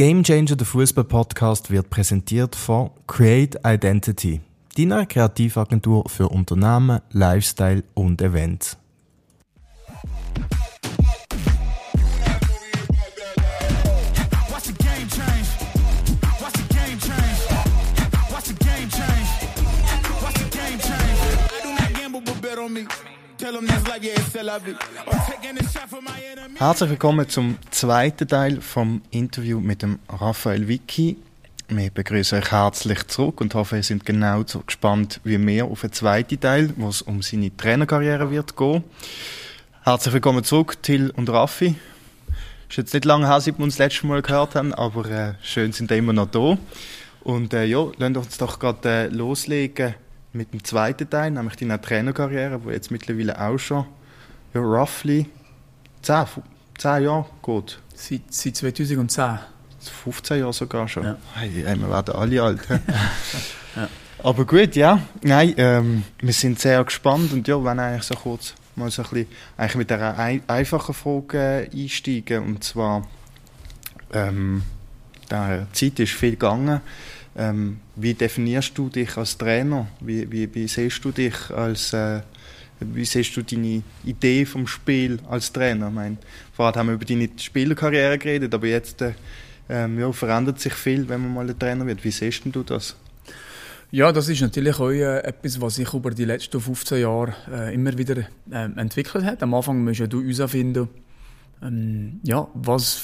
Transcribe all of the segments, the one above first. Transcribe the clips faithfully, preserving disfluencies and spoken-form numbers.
Game Changer, der Fußball-Podcast, wird präsentiert von Create Identity, deiner Kreativagentur für Unternehmen, Lifestyle und Events. Herzlich willkommen zum zweiten Teil vom Interview mit dem Raphael Vicky. Wir begrüßen euch herzlich zurück und hoffen, ihr seid genau so gespannt wie wir auf den zweiten Teil, wo es um seine Trainerkarriere wird gehen. Herzlich willkommen zurück, Till und Raffi. Es ist jetzt nicht lange her, seit wir uns das letzte Mal gehört haben, aber äh, schön sind ihr immer noch da. Und äh, ja, lasst uns doch gerade äh, loslegen mit dem zweiten Teil, nämlich deine Trainerkarriere, die jetzt mittlerweile auch schon ja, roughly zehn, zehn Jahre geht. Seit, seit zweitausendzehn. fünfzehn Jahre sogar schon. Ja. Hey, wir werden alle alt. Ja. Aber gut, ja. Nein, ähm, wir sind sehr gespannt und ja, wenn eigentlich so kurz mal so ein bisschen eigentlich mit einer ein, einfachen Frage äh, einsteigen. Und zwar, ähm, der Zeit ist viel gegangen. Ähm, wie definierst du dich als Trainer? Wie, wie, wie siehst du dich als, äh, wie siehst du deine Idee vom Spiel als Trainer? Ich meine, vorher haben wir über deine Spielerkarriere geredet, aber jetzt äh, ähm, ja, verändert sich viel, wenn man mal ein Trainer wird. Wie siehst du das? Ja, das ist natürlich auch äh, etwas, was sich über die letzten fünfzehn Jahre äh, immer wieder äh, entwickelt hat. Am Anfang musst ja du herausfinden, ähm, ja, was,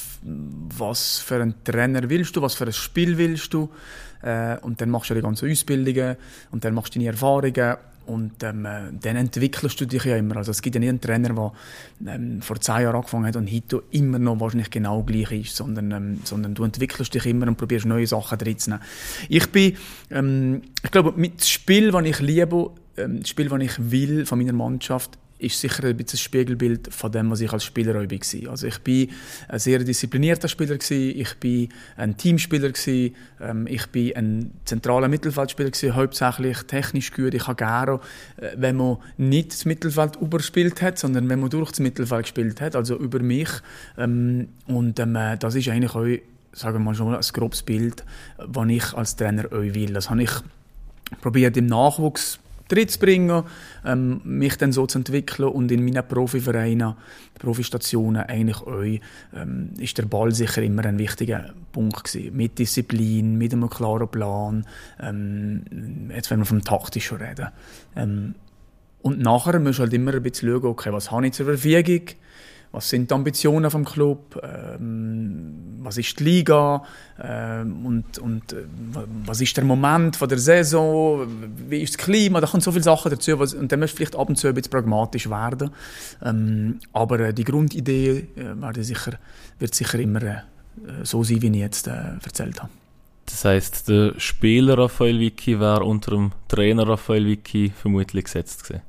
was für einen Trainer willst du, was für ein Spiel willst du. Äh, und dann machst du die ganzen Ausbildungen und dann machst du deine Erfahrungen und ähm, äh, dann entwickelst du dich ja immer. Also es gibt ja nicht einen Trainer, der ähm, vor zehn Jahren angefangen hat und heute immer noch wahrscheinlich genau gleich ist, sondern, ähm, sondern du entwickelst dich immer und probierst neue Sachen drin zu nehmen. Ich bin, ähm, ich glaube, mit dem Spiel, das ich liebe, ähm, das Spiel, das ich will von meiner Mannschaft, ist sicher ein bisschen ein Spiegelbild von dem, was ich als Spieler auch war. Also ich bin ein sehr disziplinierter Spieler gewesen, ich bin ein Teamspieler gewesen, ähm, ich bin ein zentraler Mittelfeldspieler gewesen, hauptsächlich technisch gut. Ich habe gerne, äh, wenn man nicht das Mittelfeld überspielt hat, sondern wenn man durch das Mittelfeld gespielt hat, also über mich. Ähm, und ähm, das ist eigentlich auch, sagen wir mal schon, ein grobes Bild, das ich als Trainer auch will. Das habe ich probiert im Nachwuchs drin zu bringen, ähm, mich dann so zu entwickeln und in meinen Profivereinen, Profistationen eigentlich auch, ähm, ist der Ball sicher immer ein wichtiger Punkt gewesen. Mit Disziplin, mit einem klaren Plan, ähm, jetzt wenn wir vom Taktischen reden. Ähm, und nachher musst du halt immer ein bisschen schauen, okay, was habe ich zur Verfügung, was sind die Ambitionen vom Club, ähm, was ist die Liga ähm, und, und äh, was ist der Moment von der Saison, wie ist das Klima, da kommen so viele Sachen dazu, was, und dann musst du vielleicht ab und zu ein bisschen pragmatisch werden. Ähm, aber äh, die Grundidee äh, wird, sicher, wird sicher immer äh, so sein, wie ich jetzt äh, erzählt habe. Das heisst, der Spieler Raphael Vicky wäre unter dem Trainer Raphael Vicky vermutlich gesetzt gewesen.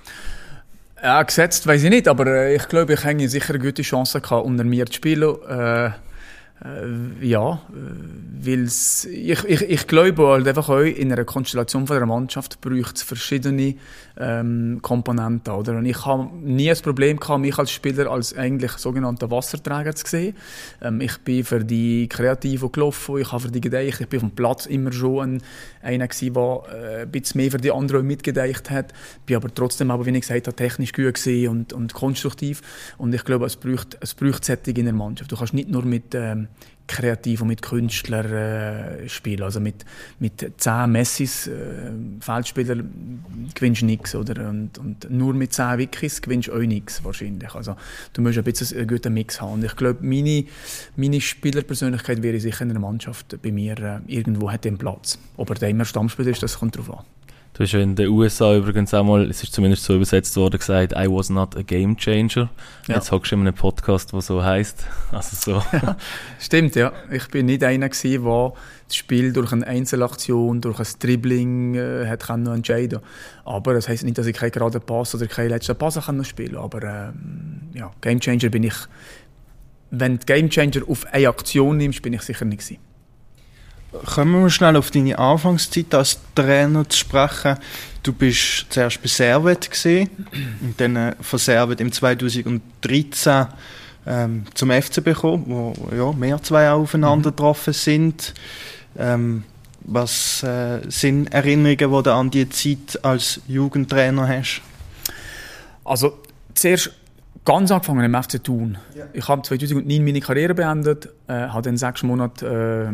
Ja, gesetzt weiss ich nicht, aber äh, ich glaube, ich hätte sicher eine gute Chance gehabt, unter mir zu spielen. Äh, äh, ja, äh, weil's, ich, ich, ich glaube halt einfach auch, in einer Konstellation von einer Mannschaft braucht es verschiedene ähm, Komponenten. Oder? Und ich habe nie ein Problem gehabt, mich als Spieler als eigentlich sogenannter Wasserträger zu sehen. Ähm, ich bin für die Kreativen gelaufen, ich habe für die gedeicht, ich bin auf dem Platz immer schon ein, einer gewesen, der äh, ein bisschen mehr für die anderen mitgedeicht hat. Bin aber trotzdem, aber, wie ich gesagt habe, technisch gut gewesen und, und konstruktiv. Und ich glaube, es braucht, es braucht Sättigung in der Mannschaft. Du kannst nicht nur mit ähm, Kreativen und mit Künstlern äh, spielen. Also mit, mit zehn Messis, äh, Feldspieler, gewinnst du nichts. Oder? Und, und nur mit zehn Wikis gewinnst du auch nichts wahrscheinlich. Also du musst ein bisschen einen guten Mix haben. Und ich glaube, meine, meine Spielerpersönlichkeit wäre sicher in der Mannschaft bei mir äh, irgendwo hat den Platz. Ob er da immer Stammspieler ist, das kommt drauf an. Du hast ja in den U S A übrigens auch mal, es ist zumindest so übersetzt worden, gesagt, I was not a game changer. Ja. Jetzt hockst du in einem Podcast, der so heisst. Also so. Ja, stimmt, ja. Ich bin nicht einer gewesen, der das Spiel durch eine Einzelaktion, durch ein Dribbling äh, hat können entscheiden. Aber das heisst nicht, dass ich keinen geraden Pass oder keinen letzten Pass kann spielen kann. Aber ähm, ja, Game Changer bin ich. Wenn du Game Changer auf eine Aktion nimmst, bin ich sicher nicht gewesen. Kommen wir schnell auf deine Anfangszeit als Trainer zu sprechen. Du bist zuerst bei Servet gewesen, und dann von Servet im zweitausenddreizehn ähm, zum F C B gekommen, wo ja, mehr zwei aufeinander mhm. getroffen sind. Ähm, was äh, sind Erinnerungen, die du an die Zeit als Jugendtrainer hast? Also zuerst ganz angefangen im F C Thun. Ja. Ich habe zweitausendneun meine Karriere beendet, äh, habe dann sechs Monate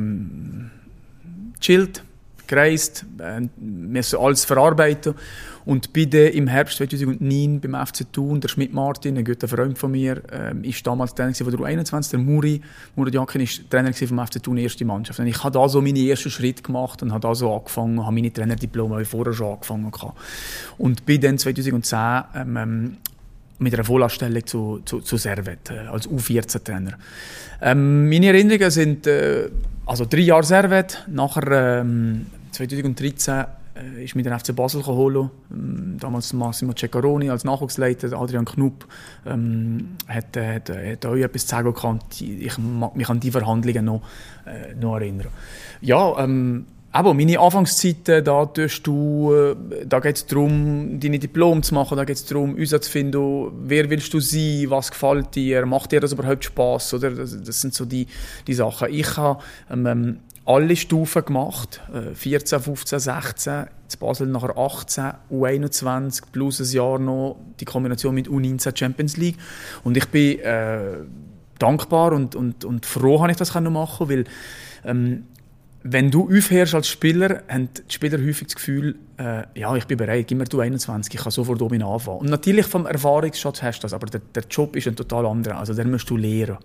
ähm, chillt, gereist, äh, müssen alles verarbeiten und bin dann im Herbst zweitausendneun beim F C Thun, der Schmidt Martin, ein guter Freund von mir, äh, ist damals Trainer von der U einundzwanzig, der Muri, Murat Yakin ist Trainer vom F C Thun, erste Mannschaft. Und ich habe da so meine ersten Schritte gemacht und habe da so angefangen, habe meine Trainerdiplome vorher schon angefangen hatte. Und bin dann zweitausendzehn ähm, mit einer Vollanstellung zu, zu, zu Servette, äh, als U vierzehn Trainer. Ähm, meine Erinnerungen sind äh, also drei Jahre Servette, nachher ähm, zweitausenddreizehn äh, ist mit der F C Basel geholt, ähm, damals Massimo Ceccaroni als Nachwuchsleiter, Adrian Knupp ähm, hat, äh, hat, äh, hat auch etwas zu sagen gehabt. Ich mag mich an die Verhandlungen noch, äh, noch erinnern. Ja, ähm, aber meine Anfangszeiten, da, tust du, da geht es darum, deine Diplom zu machen, da geht es darum, herauszufinden, wer willst du sein, was gefällt dir, macht dir das überhaupt Spass, oder? Das, das sind so die, die Sachen. Ich habe ähm, alle Stufen gemacht, vierzehn, fünfzehn, sechzehn, zu Basel nachher achtzehn, U einundzwanzig, plus ein Jahr noch die Kombination mit U neunzehn Champions League. Und ich bin äh, dankbar und, und, und froh, dass ich das machen konnte, weil ähm, wenn du aufhörst als Spieler, haben die Spieler häufig das Gefühl, äh, ja, ich bin bereit, gib mir du einundzwanzig, ich kann sofort oben anfangen. Und natürlich vom Erfahrungsschatz hast du das, aber der, der Job ist ein total anderer, also den musst du lernen.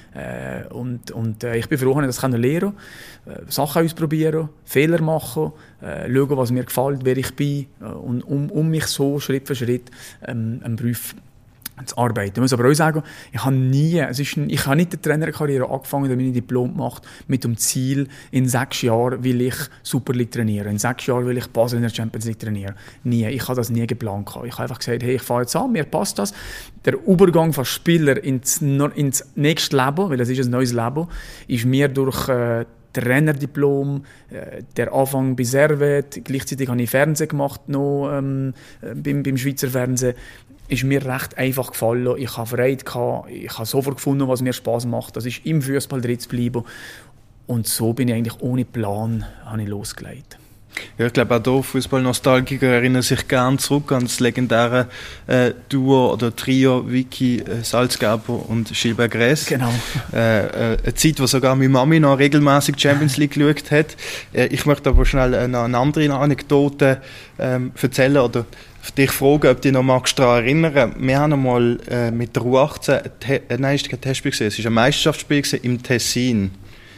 Äh, und und äh, ich bin froh, dass ich das lernen kann, äh, Sachen ausprobieren, Fehler machen, äh, schauen, was mir gefällt, wer ich bin, äh, und um, um mich so Schritt für Schritt ähm, einen Beruf zu arbeiten. Ich muss aber auch sagen, ich habe nie, es ist, ich habe nicht die Trainerkarriere angefangen, da meine Diplom gemacht, mit dem Ziel, in sechs Jahren will ich Super League trainieren, in sechs Jahren will ich Basel in der Champions League trainieren. Nie, ich habe das nie geplant. Ich habe einfach gesagt, hey, ich fahre jetzt an, mir passt das. Der Übergang von Spieler ins, ins nächste Leben, weil es ist ein neues Leben, ist mir durch äh, Trainerdiplom, äh, der Anfang bei Servette, gleichzeitig habe ich Fernsehen gemacht, noch, ähm, beim, beim Schweizer Fernsehen, ist mir recht einfach gefallen. Ich habe Freude gehabt, ich habe sofort gefunden, was mir Spass macht. Das ist im Fußball drin zu bleiben. Und so bin ich eigentlich ohne Plan habe ich losgelegt. Ja, ich glaube auch hier Fußball-Nostalgiker erinnern sich gerne zurück an das legendäre äh, Duo oder Trio Vicky äh, Salzgeber und Gilbert Gress. Genau. Äh, äh, eine Zeit, wo sogar meine Mami noch regelmäßig Champions League geschaut hat. Äh, ich möchte aber schnell äh, noch eine andere Anekdote ähm, erzählen oder dich fragen, ob du dich noch magst daran erinnern. Wir haben einmal äh, mit der U achtzehn, äh, nein, es war kein Testspiel, es war ein Meisterschaftsspiel im Tessin.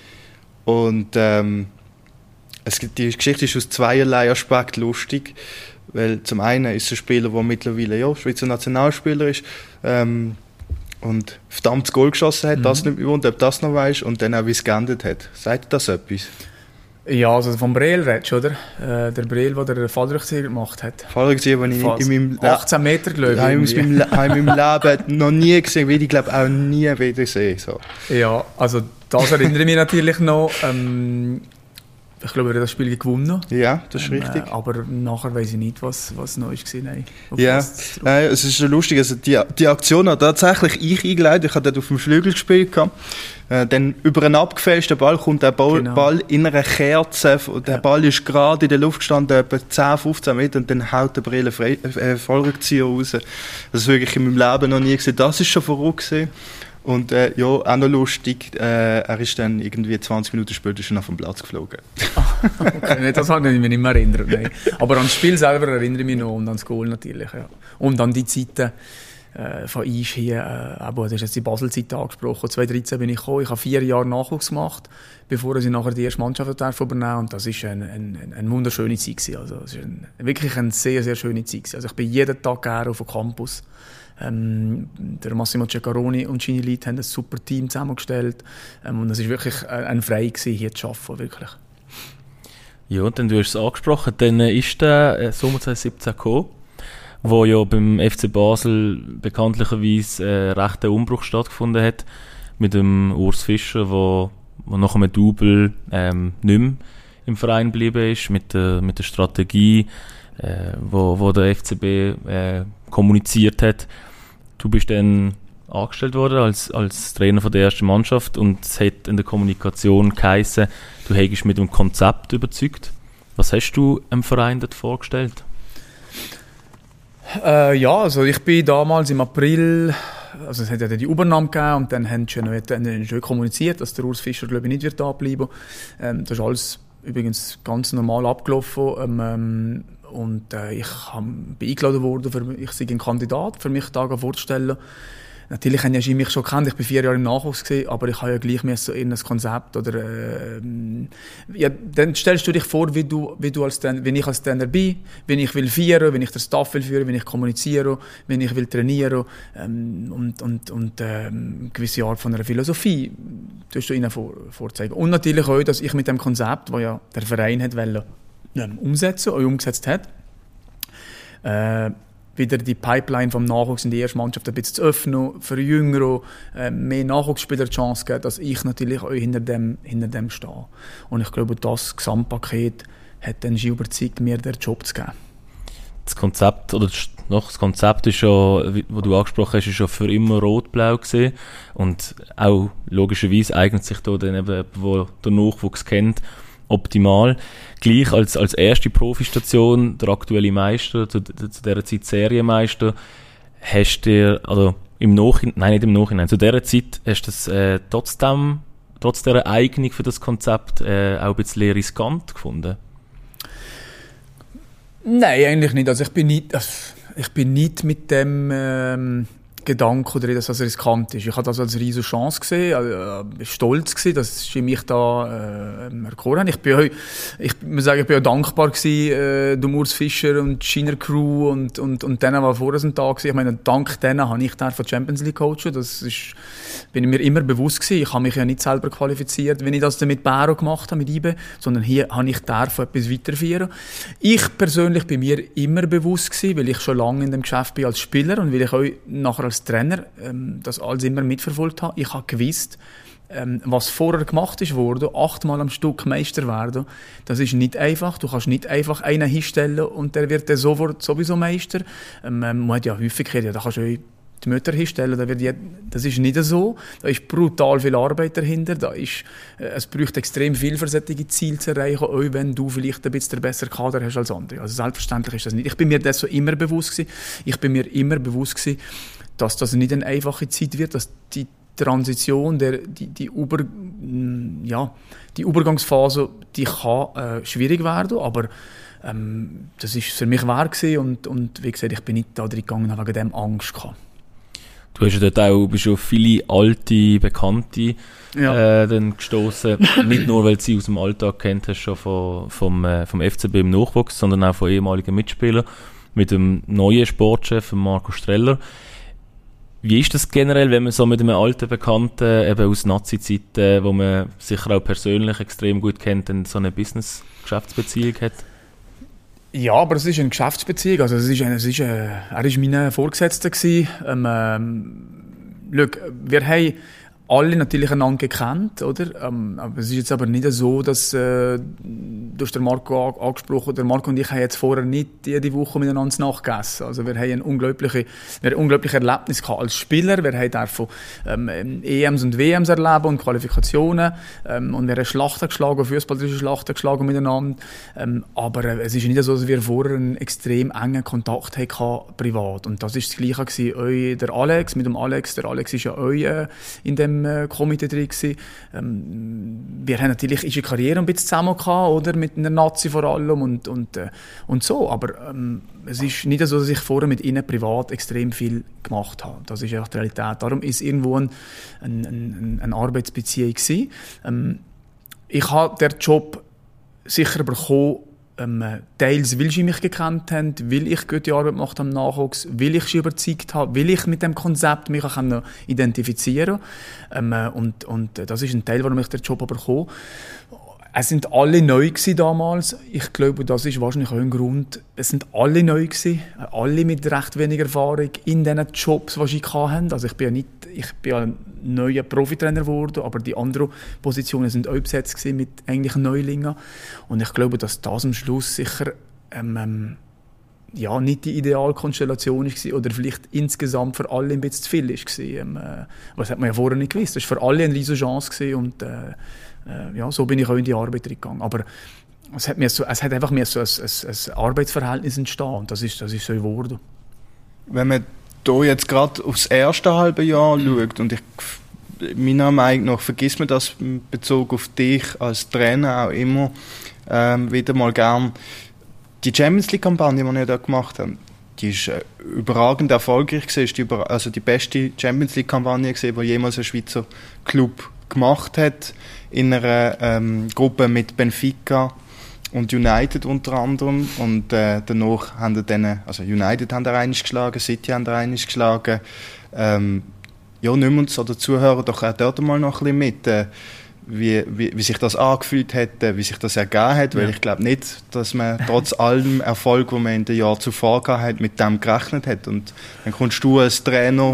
Und ähm, es gibt, die Geschichte ist aus zweierlei Aspekten lustig, weil zum einen ist es ein Spieler, der mittlerweile ja, Schweizer Nationalspieler ist ähm, und verdammt das Goal geschossen hat, mhm. das nicht mehr, und ob das noch weißt, und dann auch wie es geendet hat. Sagt das etwas? Ja, also vom Breel redest du, oder? Äh, der Breel, der den Fallrückzieher gemacht hat. Fallrückzieher, den ich in, in meinem Le- achtzehn Meter, glaube ich. Ja, in meinem, Le- in meinem Leben noch nie gesehen, will ich glaube auch nie wieder sehen. So. Ja, also das erinnere ich mich natürlich noch. Ähm, ich glaube, er hat das Spiel gewonnen. Ja, das ist ähm, richtig. Äh, aber nachher weiss ich nicht, was, was neu war. Nein, ja, äh, es ist schon lustig. Also die, die Aktion hat tatsächlich ich eingeleitet. Ich hatte dort auf dem Flügel gespielt. Äh, dann über einen abgefälschten Ball kommt der Ball, genau. Ball in einer Kerze. Der ja. Ball ist gerade in der Luft gestanden, etwa zehn, fünfzehn Meter, und dann haut der Brille äh, Vollrückzieher raus. Das habe ich in meinem Leben noch nie gesehen. Das ist schon verrückt gewesen. Und äh, ja, auch noch lustig, äh, er ist dann irgendwie zwanzig Minuten später schon auf den Platz geflogen. Okay, das kann ich mich nicht mehr erinnern. Nein. Aber an das Spiel selber erinnere ich mich noch und an das Goal natürlich. Ja. Und an die Zeiten äh, von Isch hier, äh, aber du hast jetzt die Basel-Zeit angesprochen. zweitausenddreizehn bin ich gekommen, ich habe vier Jahre Nachwuchs gemacht, bevor ich nachher die erste Mannschaft übernehmen darf. Und das war eine, eine, eine wunderschöne Zeit gewesen. Also, es war ein, wirklich eine sehr, sehr schöne Zeit gewesen. Also ich bin jeden Tag gerne auf dem Campus. Ähm, der Massimo Ceccaroni und Gini Lied haben ein super Team zusammengestellt, ähm, und es war wirklich ein, ein Frei gewesen, hier zu arbeiten, wirklich. Ja, und dann, du hast es angesprochen, dann ist der äh, Sommer zweitausendsiebzehn gekommen, wo ja beim F C Basel bekanntlicherweise äh, recht ein Umbruch stattgefunden hat, mit dem Urs Fischer, wo, wo nach einem Double ähm, nicht mehr im Verein geblieben ist, mit der, mit der Strategie, äh, wo, wo der F C B äh, kommuniziert hat. Du bist dann angestellt worden als, als Trainer von der ersten Mannschaft und es hat in der Kommunikation geheißen, du hättest mit dem Konzept überzeugt. Was hast du dem Verein dort vorgestellt? Äh, ja, also ich bin damals im April, also es hat ja die Übernahme gegeben und dann haben sie noch schon kommuniziert, dass der Urs Fischer, glaube ich, nicht wird da bleiben. Ähm, das ist alles übrigens ganz normal abgelaufen. Ähm, und äh, ich bin eingeladen worden, für, ich sei ein Kandidat, für mich da vorzustellen. Natürlich haben ja mich schon gekannt, ich bin vier Jahre im Nachwuchs gewesen, aber ich habe ja gleich so ein Konzept oder äh, ja, dann stellst du dich vor, wie du, wie du als Trainer, wenn ich als Trainer bin, wenn ich will führen, wenn ich den Staff will führen, wenn ich kommuniziere, wenn ich will trainieren ähm, und und und ähm, eine gewisse Art von einer Philosophie tust du ihnen vor, vorzeigen. Und natürlich auch, dass ich mit dem Konzept, das ja der Verein hat wollen, ähm, umsetzen und umgesetzt hat, äh, wieder die Pipeline vom Nachwuchs in die erste Mannschaft ein bisschen zu öffnen, für Jüngere äh, mehr Nachwuchsspieler die Chance geben, dass ich natürlich auch hinter dem, hinter dem stehe. Und ich glaube, das Gesamtpaket hat dann schon überzeugt, mir den Job zu geben. Das Konzept, oder noch das Konzept ist schon, was du angesprochen hast, ist schon für immer rot-blau gewesen. Und auch logischerweise eignet sich da dann eben, wo der Nachwuchs kennt, optimal. Gleich als, als erste Profistation, der aktuelle Meister, zu, zu dieser Zeit Serienmeister, hast du, also im Nachhinein, nein, nicht im Nachhinein, zu dieser Zeit hast du es äh, trotzdem, trotz dieser Eignung für das Konzept äh, auch ein bisschen riskant gefunden? Nein, eigentlich nicht. Also ich bin nicht, also ich bin nicht mit dem ähm, Gedanke oder dass das riskant ist. Ich habe das als riesige Chance gesehen, äh, stolz gewesen, dass sie mich da äh, erkoren haben. Ich bin auch, ich muss sagen, ich bin auch dankbar gewesen, äh, dem Urs Fischer und Schiner Crew und und und denen, die vor uns da waren. Ich meine, dank denen habe ich da von Champions League coachen. Das ist, bin ich mir immer bewusst gewesen. Ich habe mich ja nicht selber qualifiziert, wenn ich das dann mit Bero gemacht habe, mit I B E, sondern hier habe ich davon etwas weiterführen. Ich persönlich bin mir immer bewusst gewesen, weil ich schon lange in dem Geschäft bin als Spieler und weil ich auch nachher als Trainer ähm, das alles immer mitverfolgt habe. Ich habe gewusst, ähm, was vorher gemacht ist worden, achtmal am Stück Meister werden, das ist nicht einfach. Du kannst nicht einfach einen hinstellen und der wird dann sofort sowieso Meister. Ähm, man hat ja häufig gehört, ja, da kannst du die Mütter hinstellen, da wird jed- das ist nicht so. Da ist brutal viel Arbeit dahinter. Da ist, äh, es braucht extrem viel, für solche Ziele zu erreichen, auch wenn du vielleicht ein bisschen besser Kader hast als andere. Also selbstverständlich ist das nicht. Ich bin mir das so immer bewusst gewesen. Ich bin mir immer bewusst gewesen, dass das nicht eine einfache Zeit wird, dass die Transition, der, die, die, Über, ja, die Übergangsphase, die kann äh, schwierig werden, aber ähm, das ist für mich wahr gewesen und, und wie gesagt, ich bin nicht da drin gegangen, habe wegen dem Angst gehabt. Du hast ja dort auch bist auf viele alte Bekannte Ja. äh, dann gestoßen. Nicht nur, weil du sie aus dem Alltag kennt hast, schon von, vom, äh, vom F C B im Nachwuchs, sondern auch von ehemaligen Mitspielern. Mit dem neuen Sportchef, Marco Streller. Wie ist das generell, wenn man so mit einem alten Bekannten eben aus Nazi-Zeiten, wo man sicher auch persönlich extrem gut kennt, dann so eine Business-Geschäftsbeziehung hat? Ja, aber es ist eine Geschäftsbeziehung. Also es ist eine, es ist eine, er war mein Vorgesetzter gewesen. Ähm, ähm, schau, wir haben alle natürlich einander gekannt, oder? Ähm, aber es ist jetzt aber nicht so, dass äh, du hast den Marco an, angesprochen, der Marco und ich haben jetzt vorher nicht jede Woche miteinander nachgegessen. Also wir haben ein unglaubliche, wir haben ein unglaubliches Erlebnis gehabt als Spieler. Wir haben davon ähm, E Ms und W Ms erleben und Qualifikationen ähm, und wir haben Schlachten geschlagen, fußballerische Schlachten geschlagen miteinander. Ähm, aber äh, es ist nicht so, dass wir vorher einen extrem engen Kontakt hatten, privat. Und das ist das Gleiche gewesen. Eu, der Alex, mit dem Alex, der Alex ist ja auch äh, in dem äh, Komitee drin gewesen. Ähm, wir haben natürlich unsere Karriere ein bisschen zusammen gehabt, oder? Mit einer Nazi vor allem und, und, äh, und so. Aber ähm, es ist nicht so, dass ich vorher mit ihnen privat extrem viel gemacht habe. Das ist einfach die Realität. Darum ist irgendwo ein, ein, ein, eine Arbeitsbeziehung gewesen. Ähm, ich habe den Job sicher bekommen, Ähm, teils, weil sie mich gekannt haben, weil ich gute Arbeit gemacht habe im Nachwuchs, weil ich sie überzeugt habe, weil ich mit dem Konzept mich auch identifizieren kann. Ähm, und, und das ist ein Teil, warum ich den Job bekommen. Es sind alle neu gewesen damals. Ich glaube, das ist wahrscheinlich auch ein Grund. Es sind alle neu gewesen, alle mit recht wenig Erfahrung in diesen Jobs, die sie hatten. Also ich bin ja nicht, ich bin ja ein neuer Profitrainer geworden, aber die anderen Positionen sind auch besetzt gewesen mit eigentlichen Neulingen. Und ich glaube, dass das am Schluss sicher ähm, ja, nicht die Idealkonstellation war oder vielleicht insgesamt für alle ein bisschen zu viel war. Ähm, äh, das hat man ja vorher nicht gewusst. Das war für alle eine riesige Chance und äh, äh, ja, so bin ich auch in die Arbeit gegangen. Aber es hat, mir so, es hat einfach mir so ein, ein, ein Arbeitsverhältnis entstanden und das ist, das ist so geworden. Wenn man hier jetzt gerade aufs erste halbe Jahr schaut und ich, meiner Meinung nach vergisst man das in Bezug auf dich als Trainer auch immer ähm, wieder mal gern. Die Champions League-Kampagne, die wir da gemacht haben, die ist äh, überragend erfolgreich gewesen. Ist die, über, also die beste Champions League-Kampagne gewesen, die jemals ein Schweizer Club gemacht hat. In einer ähm, Gruppe mit Benfica und United unter anderem. Und äh, danach haben dann, also United haben da einiges geschlagen, City haben da einiges geschlagen. Ähm, ja, nimm uns oder Zuhörer doch auch dort mal noch ein bisschen mit. Äh, Wie, wie, wie sich das angefühlt hat, wie sich das ergeben hat, weil ja. ich glaube nicht, dass man trotz allem Erfolg, den man in den Jahren zuvor gehabt hat, mit dem gerechnet hat. Und dann kommst du als Trainer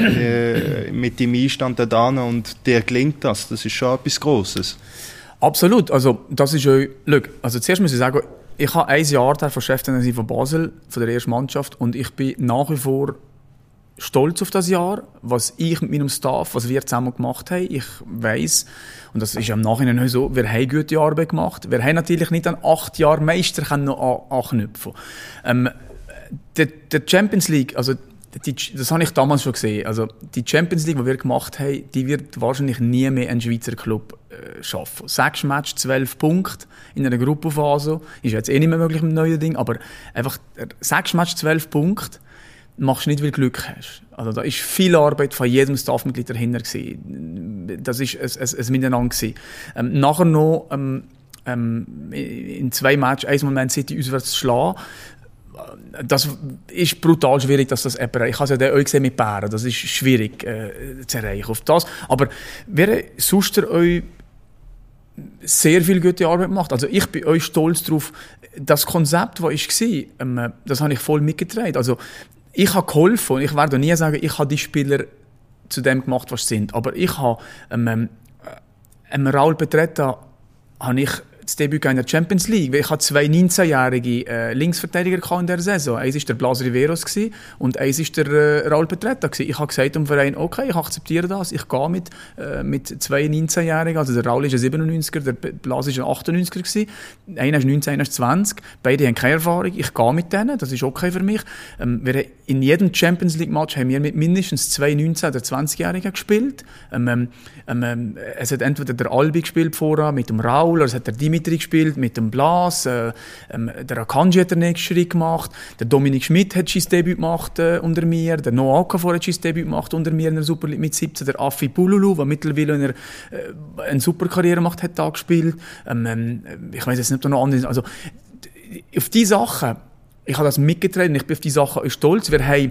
äh, mit deinem Einstand da hin und dir gelingt das. Das ist schon etwas Grosses. Absolut. Also, das ist ja, look, also zuerst muss ich sagen, ich habe ein Jahr der von Cheftrainer von Basel, von der ersten Mannschaft, und ich bin nach wie vor stolz auf das Jahr, was ich mit meinem Staff, was wir zusammen gemacht haben. Ich weiss, und das ist ja im Nachhinein auch so, wir haben gute Arbeit gemacht. Wir haben natürlich nicht an acht Jahre Meister können noch anknüpfen. Ähm, der, der Champions League, also die, das habe ich damals schon gesehen. Also die Champions League, die wir gemacht haben, die wird wahrscheinlich nie mehr ein Schweizer Club äh, schaffen. Sechs Match, zwölf Punkte in einer Gruppenphase ist jetzt eh nicht mehr möglich mit dem neuen Ding, aber einfach sechs Match, zwölf Punkte machst du nicht, weil du Glück hast. Also da ist viel Arbeit von jedem Staffmitglied dahinter gewesen. Das ist ein, ein, ein Miteinander gewesen. Ähm, nachher noch ähm, ähm, in zwei Matches einmal Man City auswärts zu schlagen. Das ist brutal schwierig, dass das jemand, ich habe es ja auch gesehen mit Bären, das ist schwierig äh, zu erreichen auf das. Aber wer sonst euch sehr viel gute Arbeit gemacht. Also ich bin euch stolz darauf, das Konzept, das ich war, ähm, das habe ich voll mitgetragen. Also ich habe geholfen und ich werde nie sagen, ich habe die Spieler zu dem gemacht, was sie sind. Aber ich habe ähm, ähm, Raul Petretta habe ich das Debüt in der Champions League. Ich hatte zwei neunzehnjährige äh, Linksverteidiger in der Saison. Eins war der Blas Riveros und eins war der äh, Raul Petretta. Ich habe gesagt dem Verein, okay, ich akzeptiere das. Ich gehe mit, äh, mit zwei neunzehnjährigen. Also der Raul ist ein siebenundneunziger, der Blas ist ein achtundneunziger. Einer ist neunzehn, einer ist zwanzig. Beide haben keine Erfahrung. Ich gehe mit denen. Das ist okay für mich. Ähm, wir, in jedem Champions League Match haben wir mit mindestens zwei neunzehn- oder zwanzigjährigen gespielt. Ähm, ähm, es hat entweder der Albi gespielt vorher mit dem Raul, oder es hat der Dimitri gespielt mit dem Blas, äh, ähm, der Akanji hat den nächsten Schritt gemacht, der Dominik Schmidt hat sein Debüt gemacht äh, unter mir, der Noah Okafor hat sein Debüt gemacht unter mir in der Super League mit siebzehn, der Afi Pululu, der mittlerweile eine, äh, eine super Karriere macht, hat da gespielt. Ähm, ähm, ich weiß jetzt nicht, ob da noch andere sind. Also, auf diese Sachen, ich habe das mitgetragen, ich bin auf diese Sachen stolz. Wir haben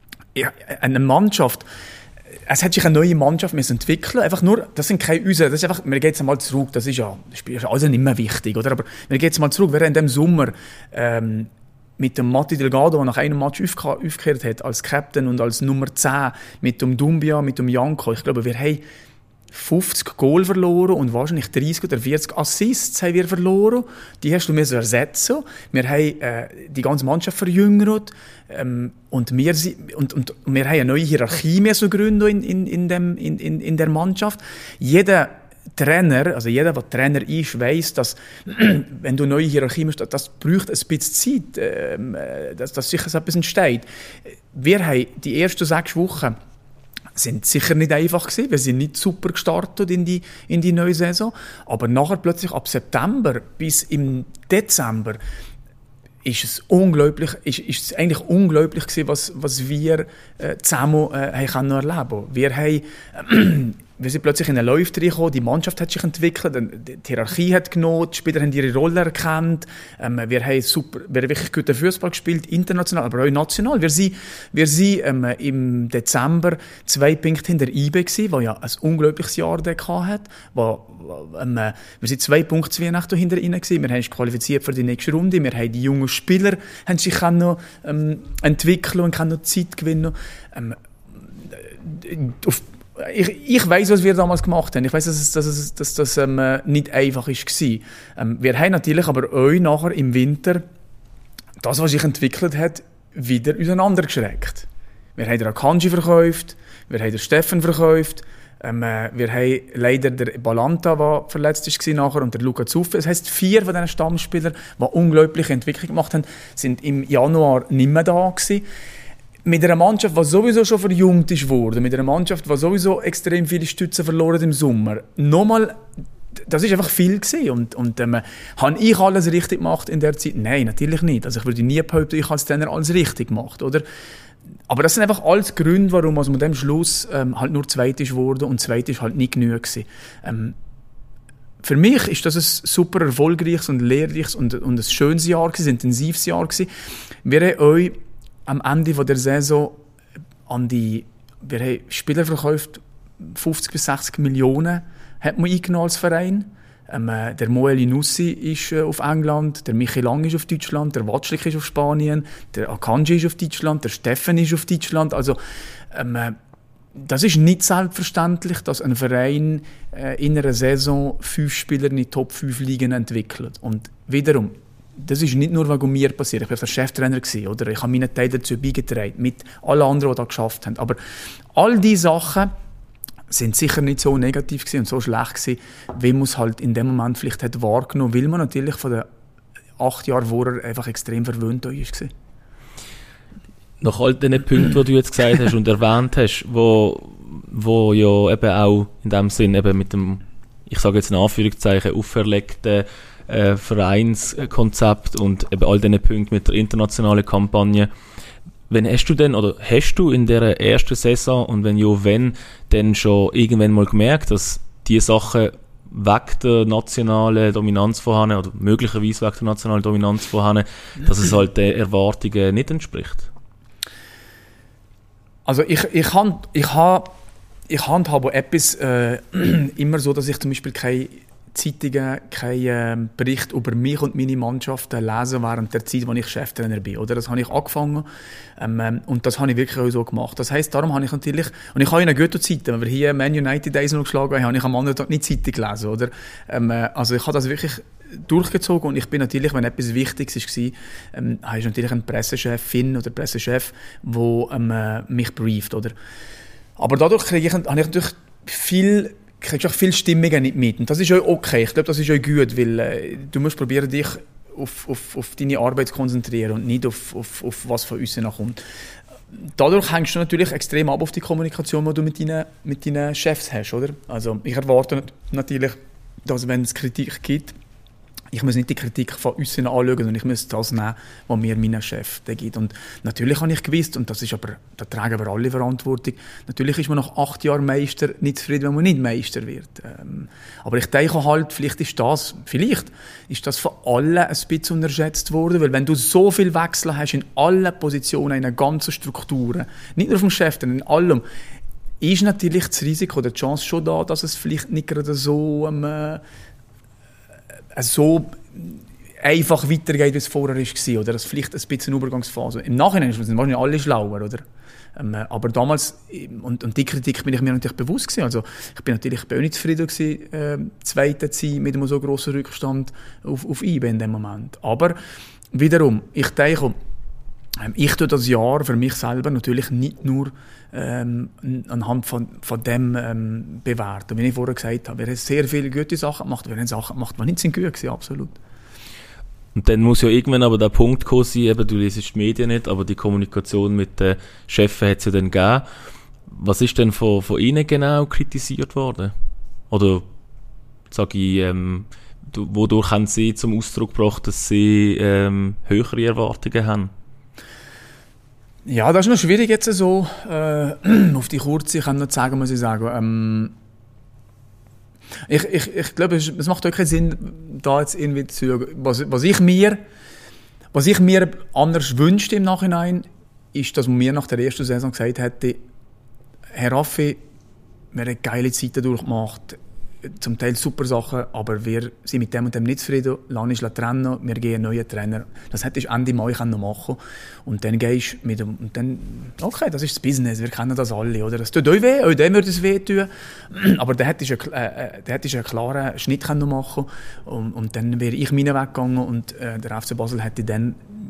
eine Mannschaft, es hat sich eine neue Mannschaft entwickeln. Einfach nur, das sind keine unsere, das ist einfach, wir gehen jetzt mal zurück, das ist ja, das ist also nicht mehr wichtig, oder? Aber wir gehen jetzt mal zurück, wer in dem Sommer, ähm, mit dem Matti Delgado, der nach einem Match aufge- aufgehört hat, als Captain und als Nummer zehn, mit dem Dumbia, mit dem Janko, ich glaube, wir haben fünfzig Goal verloren und wahrscheinlich dreißig oder vierzig Assists haben wir verloren. Die hast du mir so ersetzen. Wir haben äh, die ganze Mannschaft verjüngert ähm, und, wir, und, und wir haben eine neue Hierarchie mehr so gründen in, in, in, dem, in, in, in der Mannschaft. Jeder Trainer, also jeder, der Trainer ist, weiss, dass wenn du eine neue Hierarchie musst, das braucht ein bisschen Zeit, äh, dass, dass sicher so etwas entsteht. Wir haben die ersten sechs Wochen sind sicher nicht einfach gewesen. Wir sind nicht super gestartet in die, in die neue Saison. Aber nachher plötzlich ab September bis im Dezember ist es unglaublich, ist, ist es eigentlich unglaublich gewesen, was, was wir äh, zusammen äh, haben erleben. Wir haben, äh, wir sind plötzlich in einen Lauf reingekommen, die Mannschaft hat sich entwickelt, die Hierarchie hat genommen, die Spieler haben ihre Rolle erkannt, ähm, wir haben super, wir haben wirklich guten Fußball gespielt, international, aber auch national. Wir sind, wir sind ähm, im Dezember zwei Punkte hinter I B gewesen, der ja ein unglaubliches Jahr hatte, wo, ähm, wir sind zwei Punkte zu Weihnachten hinter ihnen gewesen, wir haben uns qualifiziert für die nächste Runde, wir haben die jungen Spieler haben sich noch, ähm, entwickeln und können noch Zeit gewinnen. Ähm, auf Ich, ich weiss, was wir damals gemacht haben. Ich weiss, dass es, dass es, dass das ähm, nicht einfach war. Ähm, wir haben natürlich aber euch nachher im Winter das, was sich entwickelt hat, wieder auseinandergeschreckt. Wir haben den Akanji verkauft, wir haben den Steffen verkauft, ähm, äh, wir haben leider den Balanta, der verletzt war nachher, und der Luca Zuffe. Das heisst, vier von diesen Stammspielern, die unglaubliche Entwicklung gemacht haben, sind im Januar nicht mehr da gewesen. Mit einer Mannschaft, die sowieso schon verjüngt ist worden, mit einer Mannschaft, die sowieso extrem viele Stützen verloren im Sommer, nochmal, das war einfach viel gewesen. Und, und ähm, habe ich alles richtig gemacht in der Zeit? Nein, natürlich nicht. Also ich würde nie behaupten, ich als Trainer alles richtig gemacht, oder? Aber das sind einfach alles Gründe, warum also man am Schluss ähm, halt nur Zweit ist geworden, und Zweit ist halt nicht genug gewesen. Ähm, für mich ist das ein super erfolgreiches und lehrreiches und, und ein schönes Jahr gewesen, ein intensives Jahr gewesen. Wir haben euch am Ende der Saison an die, wir haben Spieler verkauft, fünfzig bis sechzig Millionen hat man eingenommen als Verein. Ähm, äh, der Moeli Nussi ist äh, auf England, der Michi Lang ist auf Deutschland, der Watschlik ist auf Spanien, der Akanji ist auf Deutschland, der Steffen ist auf Deutschland. Also, ähm, äh, das ist nicht selbstverständlich, dass ein Verein äh, in einer Saison fünf Spieler in die Top fünf Ligen entwickelt. Und wiederum, das ist nicht nur wegen mir passiert. Ich war der Cheftrainer gewesen, oder ich habe meinen Teil dazu beigetragen, mit allen anderen, die das geschafft haben. Aber all diese Sachen sind sicher nicht so negativ gewesen und so schlecht gewesen, wie man es halt in dem Moment vielleicht hat wahrgenommen, weil man natürlich von den acht Jahren vorher einfach extrem verwöhnt war. Nach all den Punkten, die du jetzt gesagt hast und erwähnt hast, wo, wo ja eben auch in dem Sinn eben mit dem, ich sage jetzt in Anführungszeichen, auferlegten äh, Vereinskonzept und eben all diesen Punkten mit der internationalen Kampagne, wenn hast du denn, oder hast du in der ersten Saison, und wenn ja, wenn, dann schon irgendwann mal gemerkt, dass diese Sachen weg der nationalen Dominanz vorhanden, oder möglicherweise weg der nationalen Dominanz vorhanden, dass es halt den Erwartungen nicht entspricht? Also ich, ich, hand, ich, ha, ich handhabe etwas äh, immer so, dass ich zum Beispiel keine Zeitungen, keinen äh, Bericht über mich und meine Mannschaften lesen während der Zeit, als ich Cheftrainer bin. Oder? Das habe ich angefangen ähm, und das habe ich wirklich auch so gemacht. Das heisst, darum habe ich natürlich, und ich habe in einer guten Zeit, wenn wir hier Man United Days noch geschlagen haben, habe ich am anderen Tag nicht Zeitung gelesen. Oder? Ähm, äh, also ich habe das wirklich durchgezogen, und ich bin natürlich, wenn etwas Wichtiges war, ähm, habe ich natürlich einen Pressechefin oder Pressechef, der ähm, äh, mich brieft. Oder? Aber dadurch kriege ich, habe ich natürlich viel kriegst auch viele Stimmungen nicht mit. Und das ist auch okay. Ich glaube, das ist auch gut, weil äh, du musst probieren, dich auf, auf, auf deine Arbeit zu konzentrieren und nicht auf, auf, auf was von außen kommt. Dadurch hängst du natürlich extrem ab auf die Kommunikation, die du mit deinen, mit deinen Chefs hast, oder? Also ich erwarte natürlich, dass, wenn es Kritik gibt, ich muss nicht die Kritik von außen anschauen, sondern ich muss das nehmen, was mir mein Chef gibt. Und natürlich habe ich gewusst, und das ist aber, da tragen wir alle Verantwortung, natürlich ist man nach acht Jahren Meister nicht zufrieden, wenn man nicht Meister wird. Ähm, aber ich denke halt, vielleicht ist das, vielleicht ist das von allen ein bisschen unterschätzt worden, weil wenn du so viel Wechsel hast in allen Positionen, in der ganzen Struktur, nicht nur vom Chef, sondern in allem, ist natürlich das Risiko, die Chance schon da, dass es vielleicht nicht gerade so ähm, äh, so einfach weitergeht, wie es vorher war, oder dass vielleicht ein bisschen eine Übergangsphase. Im Nachhinein sind wahrscheinlich alle schlauer, oder? Ähm, aber damals, und, und die Kritik bin ich mir natürlich bewusst gewesen. Also ich bin natürlich auch nicht zufrieden gewesen, äh, Zweiter zu sein mit einem so grossen Rückstand auf, auf I B in dem Moment. Aber wiederum, ich denke, ich tue das Jahr für mich selber natürlich nicht nur ähm, anhand von, von dem ähm, bewerten. Wie ich vorher gesagt habe, wir haben sehr viele gute Sachen gemacht, wir haben Sachen gemacht, die nicht sind gut gewesen, absolut. Und dann muss ja irgendwann aber der Punkt kommen sein, eben, du liest die Medien nicht, aber die Kommunikation mit den Chefs hat es ja dann gegeben. Was ist denn von, von Ihnen genau kritisiert worden? Oder sage ich, ähm, wodurch haben Sie zum Ausdruck gebracht, dass Sie ähm, höhere Erwartungen haben? Ja, das ist noch schwierig jetzt so, äh, auf die Kurze, ich kann noch sagen, muss ich sagen. Ähm, ich, ich, ich glaube, es, es macht auch keinen Sinn, da jetzt irgendwie zu, was, was ich mir, was ich mir anders wünschte im Nachhinein, ist, dass man mir nach der ersten Saison gesagt hätte, Herr Raffi, wir haben geile Zeiten durchgemacht, zum Teil super Sachen, aber wir sind mit dem und dem nicht zufrieden, lass uns trennen, wir gehen einen neuen Trainer. Das hättest du Ende Mai noch machen können. Und dann gehst du mit dem, und dann, okay, das ist das Business, wir kennen das alle, oder? Das tut euch weh, auch dem würde es weh tun. Aber dann hättest du einen, äh, einen klaren Schnitt machen können. Und, und dann wäre ich meinen Weg gegangen und äh, der F C Basel hätte dann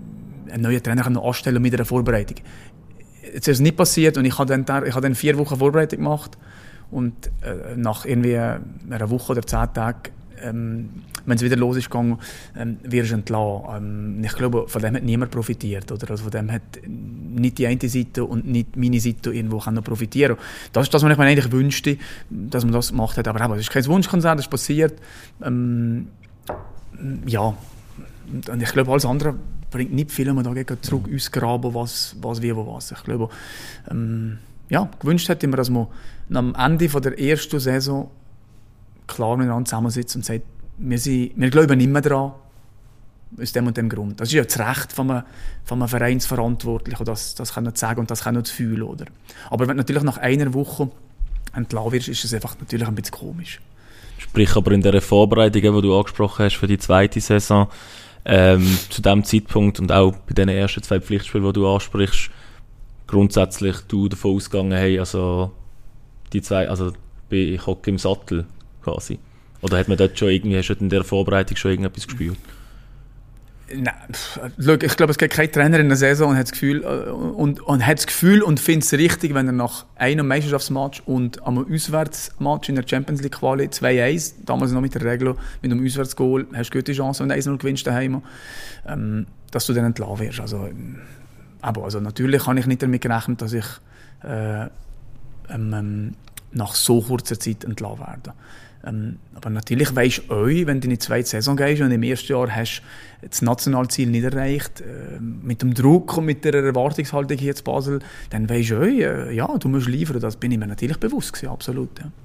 einen neuen Trainer noch anstellen mit einer Vorbereitung. Jetzt ist es nicht passiert und ich habe dann, ich habe dann vier Wochen Vorbereitung gemacht und äh, nach irgendwie einer Woche oder zehn Tagen, ähm, wenn es wieder los ist gegangen, ähm, wirst du entlassen. Ähm, ich glaube, von dem hat niemand profitiert. Oder? Also von dem hat nicht die eine Seite und nicht meine Seite irgendwo noch profitieren. Das ist das, was ich mir eigentlich wünschte, dass man das gemacht hat. Aber eben, es ist kein Wunschkonzert, das ist passiert. Ähm, ja, und ich glaube, alles andere bringt nicht viel, wenn man da zurück ins Graben, was, was, wie, wo, was. Ich glaube, ähm, ja, gewünscht hätte ich mir, dass man am Ende von der ersten Saison klar miteinander zusammensitzt und sagt, wir, sind, wir glauben nicht mehr daran, aus dem und dem Grund. Das ist ja das Recht von einem, von einem Vereinsverantwortlichen, das, das kann nicht sagen und das kann nicht fühlen. Oder? Aber wenn du natürlich nach einer Woche entlassen wirst, ist es einfach natürlich ein bisschen komisch. Sprich aber in der Vorbereitung, die du angesprochen hast für die zweite Saison, ähm, zu diesem Zeitpunkt und auch bei den ersten zwei Pflichtspielen, die du ansprichst, grundsätzlich du davon ausgegangen, hey, also die zwei, also ich hocke im Sattel quasi. Oder hat man dort schon irgendwie, hast du in der Vorbereitung schon irgendetwas gespürt? Nein, ich glaube, es gibt keinen Trainer in der Saison und hat das Gefühl und, und, hat das Gefühl und findet es richtig, wenn er nach einem Meisterschaftsmatch und einem Auswärtsmatch in der Champions League Quali zwei eins, damals noch mit der Regel, mit einem Auswärtsgoal, hast du gute Chance, wenn du eins null gewinnst daheim, ähm, dass du dann entlassen wirst. Also, aber also natürlich habe ich nicht damit gerechnet, dass ich äh, ähm, nach so kurzer Zeit entlassen werde. Ähm, aber natürlich weisst du auch, wenn du in die zweite Saison gehst und im ersten Jahr hast du das Nationalziel nicht erreicht, äh, mit dem Druck und mit der Erwartungshaltung hier in Basel, dann weisst du auch, äh, ja, du musst liefern. Das bin ich mir natürlich bewusst gewesen, absolut. Ja.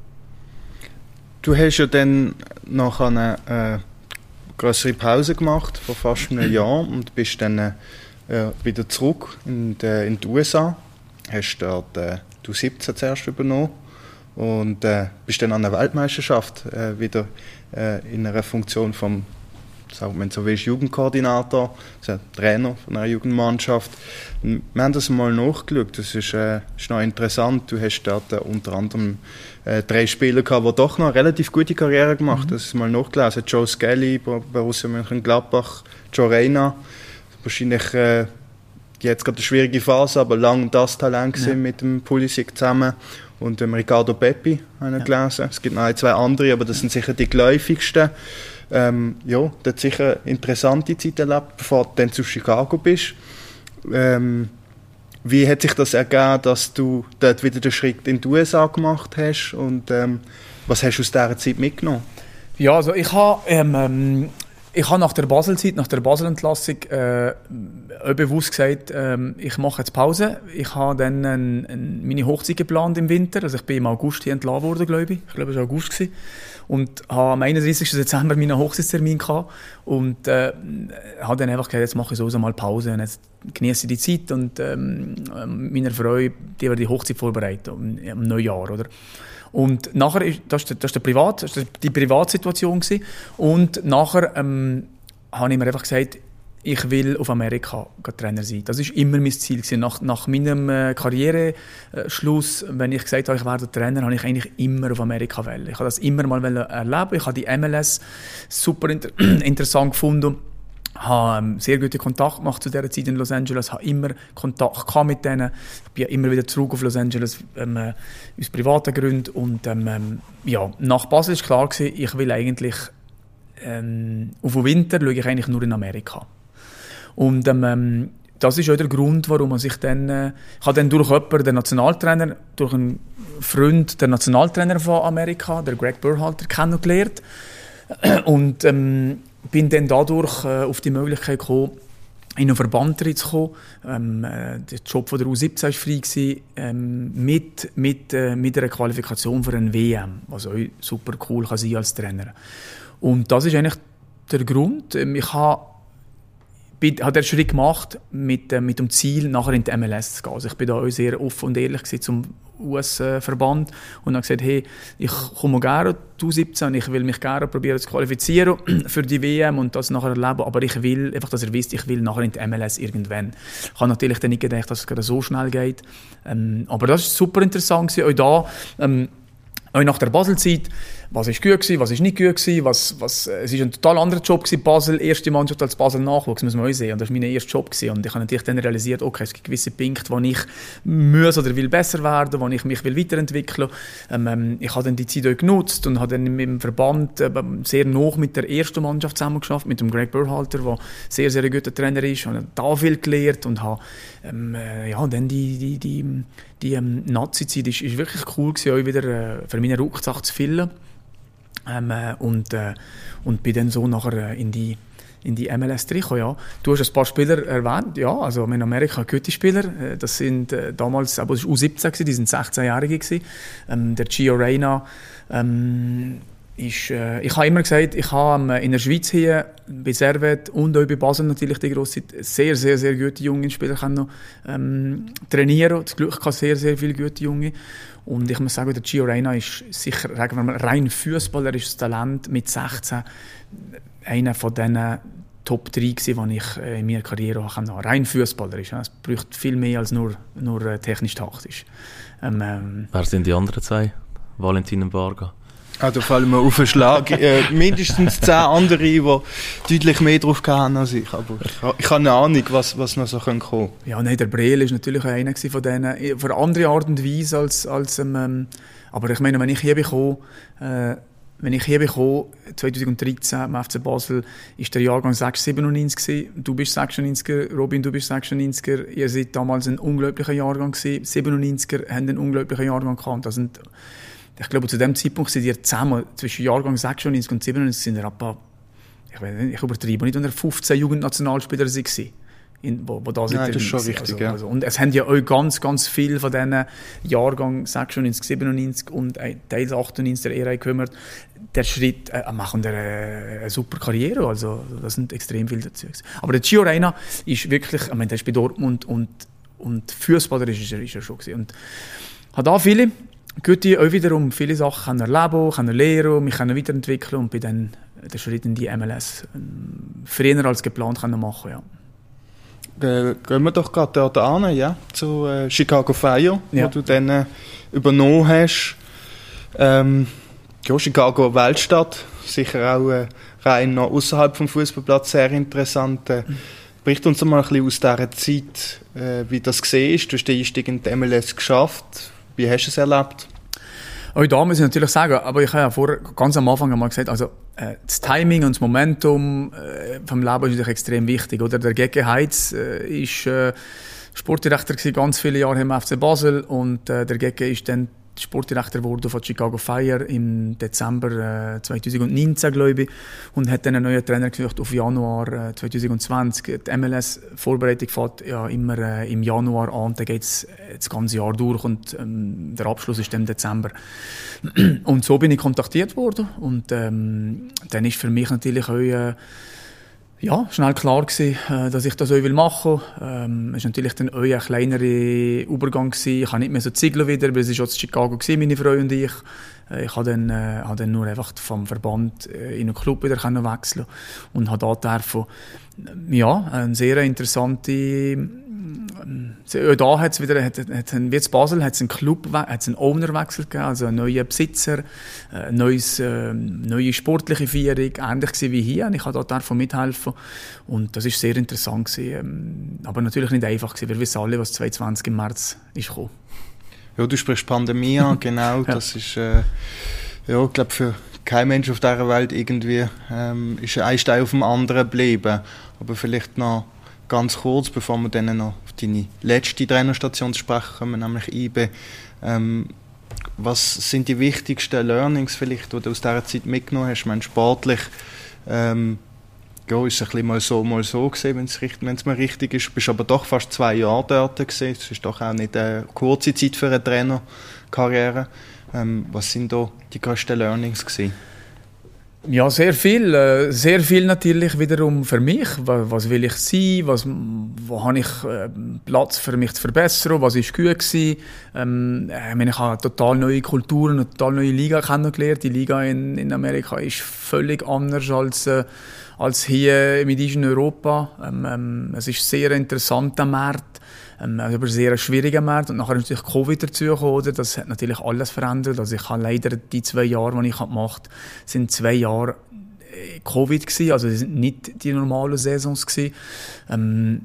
Du hast ja dann nach einer äh, größere Pause gemacht, vor fast einem Jahr, und bist dann äh, wieder zurück in die, in die U S A. Hast dort äh, du siebzehn zuerst übernommen. Und äh, bist dann an der Weltmeisterschaft äh, wieder äh, in einer Funktion vom, sagen wir so, wie Jugendkoordinator, also Trainer von einer Jugendmannschaft. Und wir haben das mal nachgeschaut, das ist, äh, ist noch interessant. Du hast dort äh, unter anderem äh, drei Spieler gehabt, die doch noch eine relativ gute Karriere gemacht haben. Mhm. Das ist mal nachgelesen. Joe Skelly, Borussia Mönchengladbach, Joe Reyna. Wahrscheinlich äh, jetzt gerade eine schwierige Phase, aber lang das Talent ja. mit dem Pulisic zusammen. Und ähm, Ricardo Pepi habe ich ja. gelesen. Es gibt noch ein, zwei andere, aber das sind sicher die geläufigsten. Ähm, ja, du hast sicher eine interessante Zeit erlebt, bevor du dann zu Chicago bist. Ähm, wie hat sich das ergeben, dass du dort wieder den Schritt in die U S A gemacht hast? Und ähm, was hast du aus dieser Zeit mitgenommen? Ja, also ich habe ähm, ich habe nach der Basel-Zeit, nach der Basel-Entlassung äh, bewusst gesagt, äh, ich mache jetzt Pause. Ich habe dann ein, ein, meine Hochzeit geplant im Winter. Also ich bin im August hier entlassen worden, glaube ich. Ich glaube, es war August gewesen. Und habe am einunddreißigsten Dezember meinen Hochzeitstermin gehabt. Und äh, habe dann einfach gesagt, jetzt mache ich so mal Pause und jetzt genieße die Zeit und ähm, meiner Frau, die wir die Hochzeit vorbereiten, am, am Neujahr, oder? Und nachher, ist, das war der Privat, das war die Privatsituation gewesen. Und nachher ähm, habe ich mir einfach gesagt, ich will auf Amerika Trainer sein. Das war immer mein Ziel gewesen. Nach, nach meinem äh, Karriereschluss, wenn ich gesagt habe, ich werde Trainer, habe ich eigentlich immer auf Amerika wollen. Ich habe das immer mal erleben. Ich habe die M L S super inter- interessant gefunden. Ich habe ähm, sehr guten Kontakt gemacht zu dieser Zeit in Los Angeles, habe immer Kontakt gehabt mit denen. Ich bin immer wieder zurück auf Los Angeles ähm, äh, aus privaten Gründen. Und ähm, ja, nach Basel war klar gewesen, ich will eigentlich ähm, auf den Winter schaue ich eigentlich nur in Amerika. Und ähm, das ist auch der Grund, warum man sich dann, äh, ich habe dann durch jemanden, den Nationaltrainer, durch einen Freund, den Nationaltrainer von Amerika, der Greg Berhalter, kennengelernt. Und ähm, bin dann dadurch äh, auf die Möglichkeit gekommen, in einen Verband reinzukommen. Ähm, äh, der Job von der U siebzehn war frei gewesen, ähm, mit, mit, äh, mit einer Qualifikation für ein W M, was auch super cool kann sein als Trainer. Und das ist eigentlich der Grund. Ähm, ich habe habe den Schritt gemacht mit, äh, mit dem Ziel, nachher in die M L S zu gehen. Also ich bin da auch sehr offen und ehrlich gewesen zum U S-Verband und habe gesagt, hey, ich komme gerne zu U siebzehn, ich will mich gerne probieren zu qualifizieren für die W M und das nachher erleben, aber ich will, einfach, dass ihr wisst, ich will nachher in die M L S irgendwann. Ich habe natürlich dann nicht gedacht, dass es gerade so schnell geht, ähm, aber das war super interessant gewesen, auch da, ähm, auch nach der Basel-Zeit, was ist gut gewesen, was ist nicht gut gewesen, was, was, es ist ein total anderer Job gewesen, Basel, erste Mannschaft als Basel Nachwuchs, muss man auch sehen. Und das war mein erster Job gewesen. Und ich habe natürlich dann realisiert, okay, es gibt gewisse Punkte, wo ich muss oder will besser werden, wo ich mich will weiterentwickeln will. Ähm, ich habe dann die Zeit auch genutzt und habe dann mit dem Verband äh, sehr nah mit der ersten Mannschaft zusammengearbeitet, mit dem Greg Berhalter, der sehr, sehr ein guter Trainer ist. Und da viel gelernt und habe ähm, äh, ja, dann die, die, die, die ähm, Nazi-Zeit ist, ist wirklich cool gewesen, auch wieder äh, für meine Rucksack zu füllen. Ähm, äh, und, äh, und bin dann so nachher äh, in die in die M L S reingekommen, ja. Du hast ein paar Spieler erwähnt, ja, also in Amerika gute Spieler, äh, das sind äh, damals, aber es war U siebzehn gewesen, die sind sechzehnjährige gewesen. Ähm, der Gio Reyna, ähm, ist, äh, ich habe immer gesagt, ich habe äh, in der Schweiz hier bei Servet und auch bei Basel natürlich die grosse, sehr, sehr, sehr gute junge Spieler können noch ähm, trainieren. Das Glück kann sehr, sehr viele gute Junge. Und ich muss sagen, der Gio Reyna ist sicher, sagen wir mal, rein fußballerisches Talent mit sechzehn einer von diesen Top drei gewesen, die ich in meiner Karriere habe. Rein fußballerisch. Es braucht viel mehr als nur, nur technisch-taktisch. Ähm, ähm, Wer sind die anderen zwei? Valentin und Varga? Ah, da fallen wir auf den Schlag. äh, mindestens zehn andere, die deutlich mehr drauf haben als ich. Aber ich, ich habe eine Ahnung, was, was noch so kommen könnte. Ja, nein, der Breel war natürlich einer von denen. Auf eine andere Art und Weise als... als ähm, aber ich meine, wenn ich hier bekomme, äh, wenn ich hier bekomme, zwanzig dreizehn im F C Basel, ist der Jahrgang sechs siebenundneunzig gewesen. Du bist sechsundneunziger, Robin, du bist sechsundneunziger. Ihr seid damals ein unglaublicher Jahrgang gewesen. siebenundneunziger haben einen unglaublichen Jahrgang gehabt. Das sind, ich glaube, zu dem Zeitpunkt sind ihr zusammen zwischen Jahrgang sechsundneunzig und siebenundneunzig sind ihr etwa, ich weiß nicht, ich übertreibe nicht, unter fünfzehn Jugendnationalspieler waren. In, wo, wo da Nein, das ist schon richtig, also, ja. also, und es haben ja auch ganz, ganz viele von diesen Jahrgang sechsundneunzig, siebenundneunzig und äh, teils achtundneunzig der Ära gekümmert. Der Schritt äh, machen der, äh, eine super Karriere, also das sind extrem viele dazu. Aber der Gio Reyna ist wirklich, ich meine, der ist bei Dortmund und, und Fußballer ist er, ist er schon gewesen. Und hat auch viele gute, auch wiederum viele Sachen können erleben, können lernen, mich können weiterentwickeln und bin dann den Schritt in die M L S ähm, früher als geplant können machen, ja. Äh, gehen wir doch gerade dort hin, ja, zu äh, Chicago Fire, ja. wo du dann äh, übernommen hast. Ähm, ja, Chicago Weltstadt, sicher auch äh, rein noch außerhalb vom Fußballplatz sehr interessant. Äh, bericht uns doch mal ein bisschen aus dieser Zeit, äh, wie das gesehen ist. Du hast den Einstieg in die M L S geschafft. Wie hast du es erlebt? Auch da muss ich natürlich sagen, aber ich habe ja vorher ganz am Anfang einmal gesagt, also äh, das Timing und das Momentum äh, vom Leben ist natürlich extrem wichtig. Oder? Der Gege Heitz äh, ist äh, Sportdirektor gewesen, ganz viele Jahre im F C Basel und äh, der Gege ist dann Sportdirektor geworden von Chicago Fire im Dezember äh, zweitausendneunzehn, glaube ich, und hat dann einen neuen Trainer gesucht auf Januar äh, zwanzig zwanzig. Die M L S-Vorbereitung fährt ja immer äh, im Januar an, und dann geht es das ganze Jahr durch und ähm, der Abschluss ist dann im Dezember. Und so bin ich kontaktiert worden und ähm, dann ist für mich natürlich auch äh, ja, schnell klar gewesen, äh, dass ich das auch machen will. Ähm, es war natürlich dann auch ein kleinerer Übergang gewesen. Ich habe nicht mehr so Ziegler wieder, weil es war schon in Chicago gewesen, meine Frau und ich. Äh, ich habe dann, äh, habe dann nur einfach vom Verband äh, in einen Club wieder können wechseln und habe da davon, ja, eine sehr interessante, äh, da hat es wieder, hat, hat, wie in Basel, hat es einen Club, hat es einen Ownerwechsel gegeben, also einen neuen Besitzer, äh, neues, äh, neue sportliche Führung, ähnlich gewesen wie hier. Ich habe da davon mithelfen und das ist sehr interessant gewesen, ähm, aber natürlich nicht einfach gewesen. Wir wissen alle, was zwanzig zwanzig im März ist gekommen. Ja, du sprichst Pandemie an, genau. Ja. Das ist, äh, ja, ich glaube, für kein Mensch auf dieser Welt irgendwie ähm, ist ein Stein auf dem anderen geblieben. Aber vielleicht noch ganz kurz, bevor wir dann noch auf deine letzte Trainerstation zu sprechen kommen, nämlich I B. Ähm, was sind die wichtigsten Learnings vielleicht, die du aus dieser Zeit mitgenommen hast? Ich meine, sportlich ähm, ja, ist es ein bisschen mal so, mal so gewesen, wenn es richtig, mir richtig ist. Du bist aber doch fast zwei Jahre dort gewesen. Das ist doch auch nicht eine kurze Zeit für eine Trainerkarriere. Ähm, was sind da die grössten Learnings gewesen? Ja, sehr viel. Sehr viel natürlich wiederum für mich. Was will ich sein? Was, wo habe ich Platz für mich zu verbessern? Was ist gut gewesen? Ähm, ich meine, ich habe total neue Kulturen, eine total neue Liga kennengelernt. Die Liga in, in Amerika ist völlig anders als, äh, als hier mit uns in Europa. Ähm, ähm, es ist sehr interessant am Markt. Ähm, also über sehr schwieriger Markt. Und nachher ist natürlich Covid dazugekommen, oder? Das hat natürlich alles verändert. Also ich habe leider die zwei Jahre, die ich gemacht habe, sind zwei Jahre Covid gewesen. Also das sind nicht die normalen Saisons gewesen. Ähm,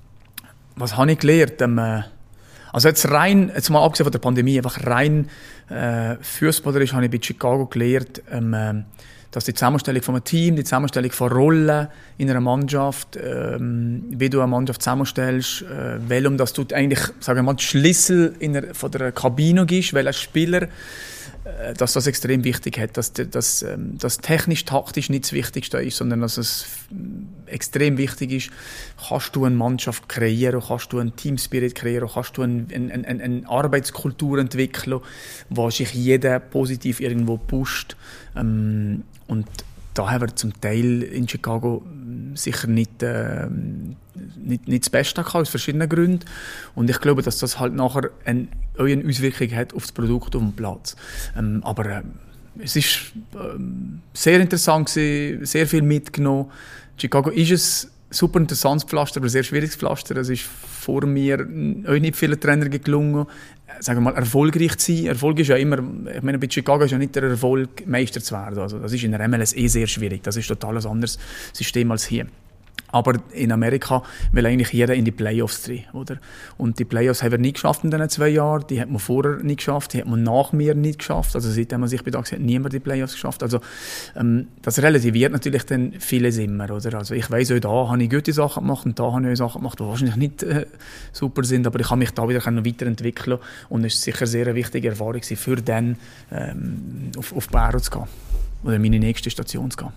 was habe ich gelernt? Ähm, also jetzt rein, jetzt mal abgesehen von der Pandemie, einfach rein äh, fußballerisch habe ich bei Chicago gelernt, ähm, dass die Zusammenstellung von einem Team, die Zusammenstellung von Rollen in einer Mannschaft, ähm, wie du eine Mannschaft zusammenstellst, äh, welchem dass du eigentlich, sagen wir mal, den Schlüssel in der, von der Kabine gibst, welcher Spieler, äh, dass das extrem wichtig hat, dass das ähm, dass technisch-taktisch nicht das Wichtigste ist, sondern dass es extrem wichtig ist, kannst du eine Mannschaft kreieren, kannst du einen Teamspirit kreieren, kannst du eine, eine, eine, eine Arbeitskultur entwickeln, wo sich jeder positiv irgendwo pusht. Ähm, und da haben wir zum Teil in Chicago sicher nicht, äh, nicht, nicht das Beste gehabt, aus verschiedenen Gründen. Und ich glaube, dass das halt nachher eine, eine Auswirkung hat auf das Produkt auf dem Platz. Ähm, aber äh, es ist äh, sehr interessant gewesen, sehr viel mitgenommen. Chicago ist ein super interessantes Pflaster, aber ein sehr schwieriges Pflaster. Es ist vor mir auch nicht vielen Trainern gelungen, sagen wir mal, erfolgreich zu sein. Erfolg ist ja immer, ich meine, bei Chicago ist ja nicht der Erfolg, Meister zu werden. Also das ist in der M L S eh sehr schwierig. Das ist total ein anderes System als hier. Aber in Amerika will eigentlich jeder in die Playoffs rein, oder? Und die Playoffs haben wir nie geschafft in diesen zwei Jahren. Die hat man vorher nicht geschafft, die hat man nach mir nicht geschafft. Also seitdem man sich bedankt hat, niemand die Playoffs geschafft. Also ähm, das relativiert natürlich dann vieles immer, oder? Also ich weiss, auch da habe ich gute Sachen gemacht und da habe ich auch Sachen gemacht, die wahrscheinlich nicht äh, super sind, aber ich habe mich da wieder noch weiterentwickeln und es war sicher sehr eine wichtige Erfahrung für dann ähm, auf, auf Barrow zu gehen oder meine nächste Station zu gehen.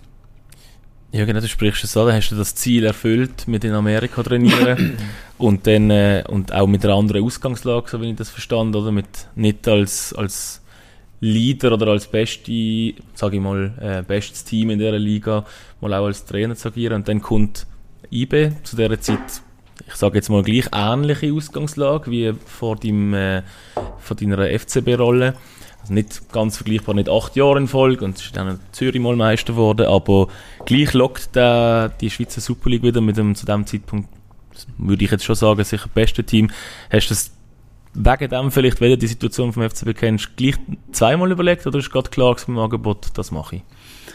Ja, genau, du sprichst es an, dann hast du das Ziel erfüllt, mit in Amerika trainieren und dann äh, und auch mit einer anderen Ausgangslage, so wie ich das verstanden, oder mit nicht als als Leader oder als beste, sage ich mal, äh, bestes Team in dieser Liga, mal auch als Trainer zu agieren. Und dann kommt I B zu dieser Zeit, ich sage jetzt mal gleich ähnliche Ausgangslage wie vor deinem, äh, vor deiner F C B-Rolle. Also nicht ganz vergleichbar, nicht acht Jahre in Folge und ist dann Zürich mal Meister geworden, aber gleich lockt der, die Schweizer Super League wieder mit dem, zu dem Zeitpunkt, würde ich jetzt schon sagen, sicher das beste Team. Hast du das wegen dem vielleicht, wenn du die Situation vom F C B kennst, gleich zweimal überlegt oder ist gerade klar beim Angebot, das mache ich?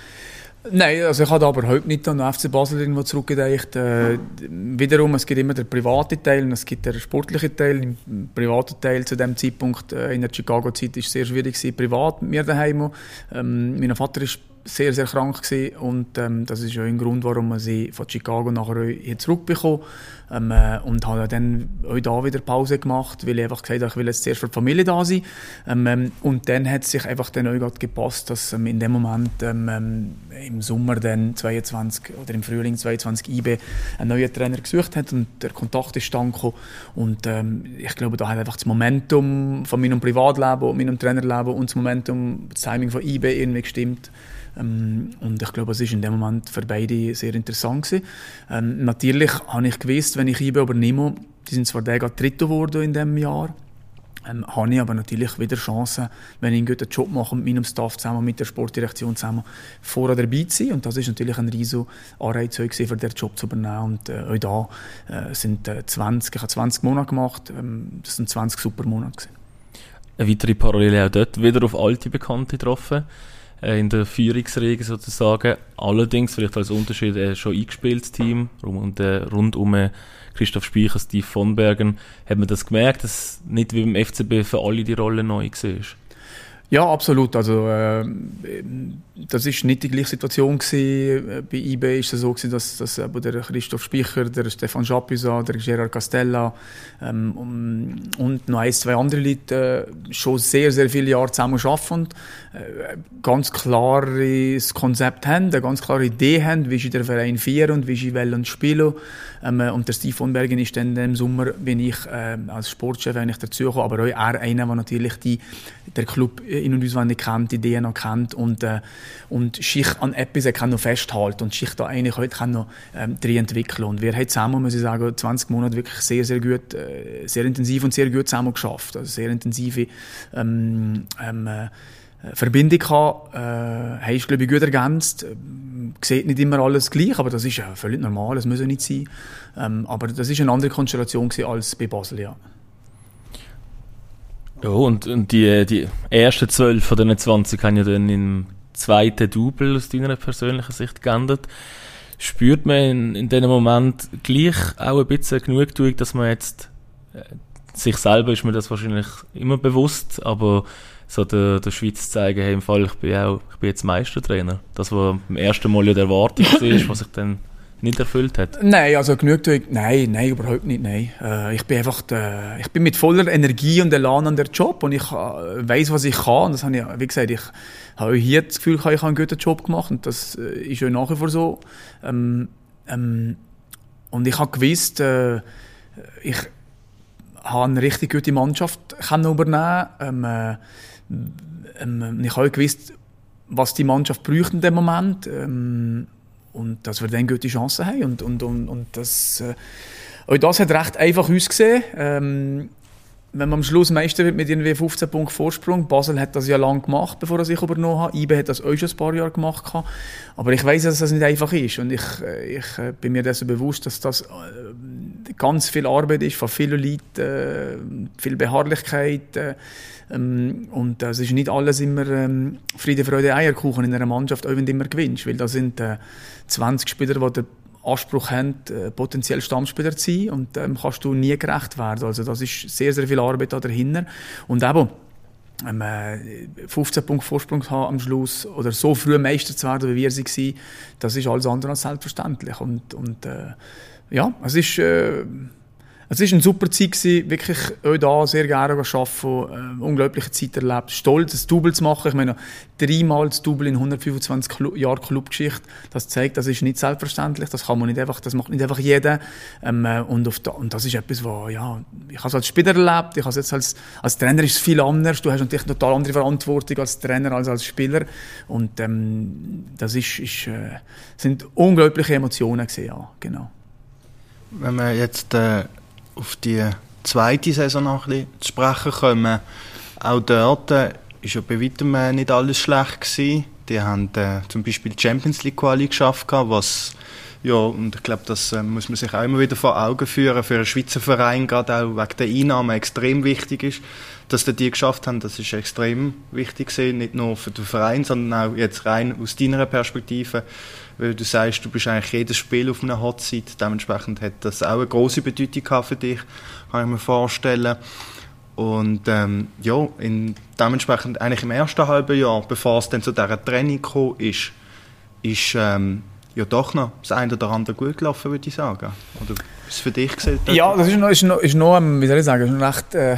Nein, also ich habe aber heute nicht an den F C Basel irgendwo zurückgedacht. Äh, wiederum, es gibt immer den privaten Teil und es gibt den sportlichen Teil. Im privaten Teil zu dem Zeitpunkt äh, in der Chicago-Zeit war es sehr schwierig gewesen, privat mit mir daheim. Ähm, mein Vater war sehr, sehr krank gewesen und ähm, das ist auch ein Grund, warum wir sie von Chicago nachher hier zurückbekommen ähm, äh, und habe dann auch da wieder Pause gemacht, weil ich einfach gesagt habe, ich will jetzt zuerst für die Familie da sein ähm, und dann hat es sich einfach dann auch gerade gepasst, dass ähm, in dem Moment ähm, im Sommer dann zweiundzwanzig oder im Frühling zweiundzwanzig I B einen neuen Trainer gesucht hat und der Kontakt ist dann gekommen und ähm, ich glaube, da hat einfach das Momentum von meinem Privatleben und meinem Trainerleben und das Momentum, das Timing von I B irgendwie gestimmt. Ähm, und ich glaube, es war in dem Moment für beide sehr interessant gewesen. Ähm, natürlich habe ich gewusst, wenn ich I B übernehme, die sind zwar der gerade Dritte geworden in diesem Jahr, ähm, habe ich aber natürlich wieder Chancen, wenn ich einen guten Job mache mit meinem Staff zusammen, mit der Sportdirektion zusammen, vorher dabei zu sein. Und das ist natürlich ein riesiger Anreiz für den Job zu übernehmen. Und äh, auch da äh, sind äh, zwanzig, ich habe zwanzig Monate gemacht, ähm, das sind zwanzig super Monate gewesen. Eine weitere Parallele auch dort, wieder auf alte Bekannte getroffen. In der Führungsriege sozusagen. Allerdings, vielleicht als Unterschied, ein schon eingespieltes Team und äh, rund um äh, Christoph Speicher, Steve von Bergen, hat man das gemerkt, dass nicht wie beim F C B für alle die Rolle neu war? Ja, absolut. Also, äh, das ist nicht die gleiche Situation gewesen. Bei I B ist es so gewesen, dass, dass äh, der Christoph Speicher, der Stefan Chapuisat, der Gerard Castella ähm, und noch ein, zwei andere Leute äh, schon sehr, sehr viele Jahre zusammen arbeiten und äh, ganz klares Konzept haben, eine ganz klare Idee haben, wie sie den Verein führen und wie sie wollen spielen. Ähm, und der Steve von Bergen ist dann im Sommer, bin ich äh, als Sportchef eigentlich dazugekommen, aber auch er einer, der natürlich die, der Club in- und auswendig kennt, die D N A kennt und, äh, und sich an etwas kann noch festhalten und sich da eigentlich heute kann noch ähm, drin entwickeln. Und wir haben zusammen, muss ich sagen, zwanzig Monate wirklich sehr, sehr gut, äh, sehr intensiv und sehr gut zusammen geschafft. Also sehr intensive ähm, ähm, Verbindung gehabt, äh, haben es, glaube ich, gut ergänzt. Sieht nicht immer alles gleich, aber das ist ja völlig normal, das muss ja nicht sein. Ähm, aber das war eine andere Konstellation gewesen als bei Basel, ja. Ja, und, und die, die ersten zwölf von diesen zwanzig haben ja dann im zweiten Double aus deiner persönlichen Sicht geändert. Spürt man in, in diesem Moment gleich auch ein bisschen Genugtuung, dass man jetzt, äh, sich selber ist mir das wahrscheinlich immer bewusst, aber so der, der Schweiz zeigen, hey, im Fall, ich bin auch, ich bin jetzt Meistertrainer. Das war beim ersten Mal ja die Erwartung war, was sich dann nicht erfüllt hat. Nein, also Genugtuung, nein, nein, überhaupt nicht, nein. Äh, ich bin einfach, äh, ich bin mit voller Energie und Elan an der Job und ich äh, weiss, was ich kann. Und das habe ich, wie gesagt, ich habe hier das Gefühl, ich habe einen guten Job gemacht und das äh, ist ja nach wie vor so. Ähm, ähm, und ich habe gewusst, äh, ich habe eine richtig gute Mannschaft können übernehmen. Ähm, äh, ähm, ich habe gewusst, was die Mannschaft braucht in dem Moment. Ähm, Und dass wir dann gute Chancen haben. Und, und, und, und das, äh, auch das hat recht einfach ausgesehen. Ähm, wenn man am Schluss Meister wird mit irgendwie fünfzehn Punkten Vorsprung. Basel hat das ja lange gemacht, bevor er sich übernommen hat. I B hat das auch schon ein paar Jahre gemacht. Aber ich weiss, dass das nicht einfach ist. Und ich, ich bin mir dessen bewusst, dass das ganz viel Arbeit ist, von vielen Leuten, viel Beharrlichkeit. Ähm, und das ist nicht alles immer ähm, Friede, Freude, Eierkuchen in einer Mannschaft, auch wenn du immer gewinnst. Weil da sind äh, zwanzig Spieler, die den Anspruch haben, äh, potenziell Stammspieler zu sein. Und ähm, kannst du nie gerecht werden. Also das ist sehr, sehr viel Arbeit da dahinter. Und eben, ähm, äh, fünfzehn Punkte Vorsprung haben am Schluss oder so früh Meister zu werden, wie wir sie waren, das ist alles andere als selbstverständlich. Und, und äh, ja, es ist... Äh, Es war eine super Zeit gewesen, wirklich auch da sehr gerne arbeiten, äh, unglaubliche Zeit erlebt, stolz, das Double zu machen. Ich meine, dreimal das Double in hundertfünfundzwanzig Clu- Jahre Clubgeschichte, das zeigt, das ist nicht selbstverständlich, das kann man nicht einfach, das macht nicht einfach jeder. Ähm, äh, und, auf da, und das ist etwas, was, ja, ich habe es als Spieler erlebt, ich habe es jetzt als, als Trainer ist es viel anders, du hast natürlich eine total andere Verantwortung als Trainer als als Spieler. Und ähm, das ist, ist, äh, sind unglaubliche Emotionen gewesen, ja, genau. Wenn wir jetzt äh auf die zweite Saison noch ein bisschen zu sprechen kommen. Auch dort war äh, ja bei weitem äh, nicht alles schlecht gewesen. Die haben äh, zum Beispiel die Champions League Quali geschafft, was, ja, und ich glaube, das äh, muss man sich auch immer wieder vor Augen führen, für einen Schweizer Verein, gerade auch wegen der Einnahmen extrem wichtig ist, dass die die geschafft haben. Das ist extrem wichtig gewesen, nicht nur für den Verein, sondern auch jetzt rein aus deiner Perspektive. Weil du sagst, du bist eigentlich jedes Spiel auf einer Hot Seat. Dementsprechend hat das auch eine grosse Bedeutung gehabt für dich, kann ich mir vorstellen. Und ähm, ja, in, dementsprechend eigentlich im ersten halben Jahr, bevor es dann zu dieser Training gekommen ist, ist ähm, ja doch noch das eine oder andere gut gelaufen, würde ich sagen. Oder was für dich gesehen? Ja, das ist noch, ist noch, ist noch wie soll ich sagen, ist noch recht äh,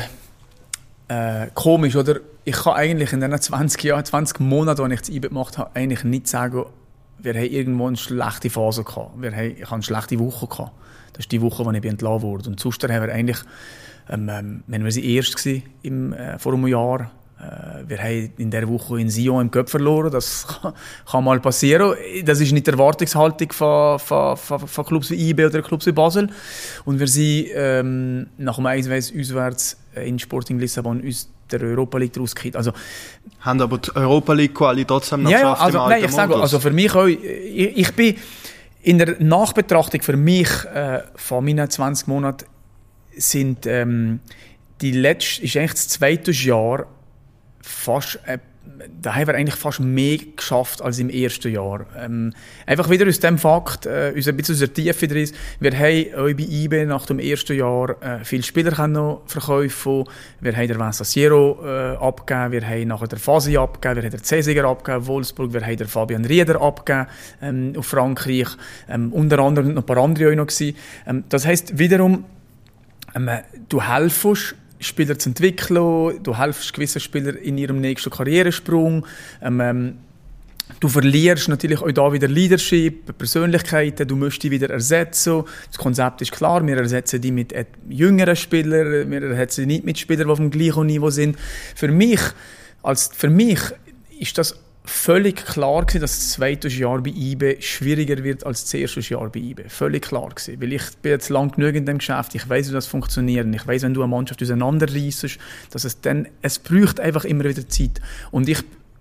äh, komisch. Oder? Ich kann eigentlich in diesen zwanzig Jahren, zwanzig Monaten, die ich das I B gemacht habe, eigentlich nicht sagen, wir haben irgendwo eine schlechte Phase gehabt. Wir haben, ich hatte eine schlechte Woche gehabt. Das ist die Woche, in der ich entlassen wurde. Und sonst haben wir eigentlich, ähm, ähm, wenn wir sie erst gewesen, im, äh, vor einem Jahr, äh, wir haben in dieser Woche in Sion im Cup verloren. Das kann, kann mal passieren. Das ist nicht die Erwartungshaltung von, von, von, von Clubs wie I B oder Clubs wie Basel. Und wir sind ähm, nach dem eins eins auswärts in Sporting Lissabon uns der Europa League daraus gekriegt. Also, haben aber die Europa League Quali trotzdem noch ja, geschafft also, im alten nein, ich sage, also für mich auch, ich, ich bin in der Nachbetrachtung für mich äh, von meinen zwanzig Monaten sind ähm, die letzte, ist eigentlich das zweite Jahr fast, äh, da haben wir eigentlich fast mehr geschafft als im ersten Jahr. Ähm, einfach wieder aus dem Fakt, äh, uns ein bisschen aus der Tiefe drin. Wir haben auch bei I B nach dem ersten Jahr äh, viele Spieler können noch verkaufen. Wir haben den Vincent Siero äh, abgegeben, wir haben nachher den Fasi abgegeben, wir haben den Cesiger abgegeben, Wolfsburg, wir haben den Fabian Rieder abgegeben ähm, auf Frankreich. Ähm, unter anderem noch ein paar andere auch noch gewesen. Ähm, das heisst wiederum, ähm, du helfst Spieler zu entwickeln, du hilfst gewissen Spielern in ihrem nächsten Karrieresprung. Ähm, ähm, du verlierst natürlich auch da wieder Leadership, Persönlichkeiten, du musst die wieder ersetzen. Das Konzept ist klar, wir ersetzen die mit jüngeren Spielern, wir ersetzen die nicht mit Spielern, die auf dem gleichen Niveau sind. Für mich, als, für mich ist das völlig klar gewesen, dass das zweite Jahr bei I B schwieriger wird als das erste Jahr bei I B. Völlig klar gewesen. Weil ich bin jetzt lang genug in dem Geschäft, ich weiss, wie das funktioniert. Ich weiss, wenn du eine Mannschaft auseinanderreissest, dass es dann, es braucht einfach immer wieder Zeit. Und ich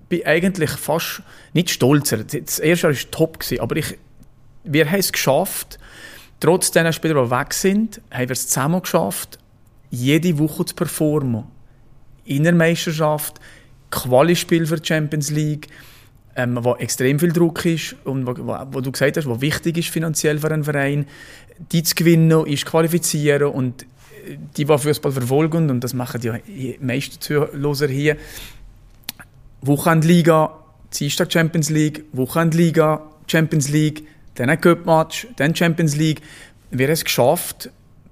bin eigentlich fast nicht stolzer. Das erste Jahr war top, aber ich, wir haben es geschafft, trotz den Spielern, die weg sind, haben wir es zusammen geschafft, jede Woche zu performen. In der Meisterschaft, Quali-Spiel für die Champions League, ähm, wo extrem viel Druck ist und wo, wo, wo du gesagt hast, was wichtig ist finanziell für einen Verein, die zu gewinnen, ist qualifizieren und die, die Fußball verfolgen, und das machen die meisten Zuhörer hier, Wochenendliga, Dienstag Champions League, Wochenendliga, Champions League, dann ein Cup-Match, dann Champions League. Wir haben es geschafft,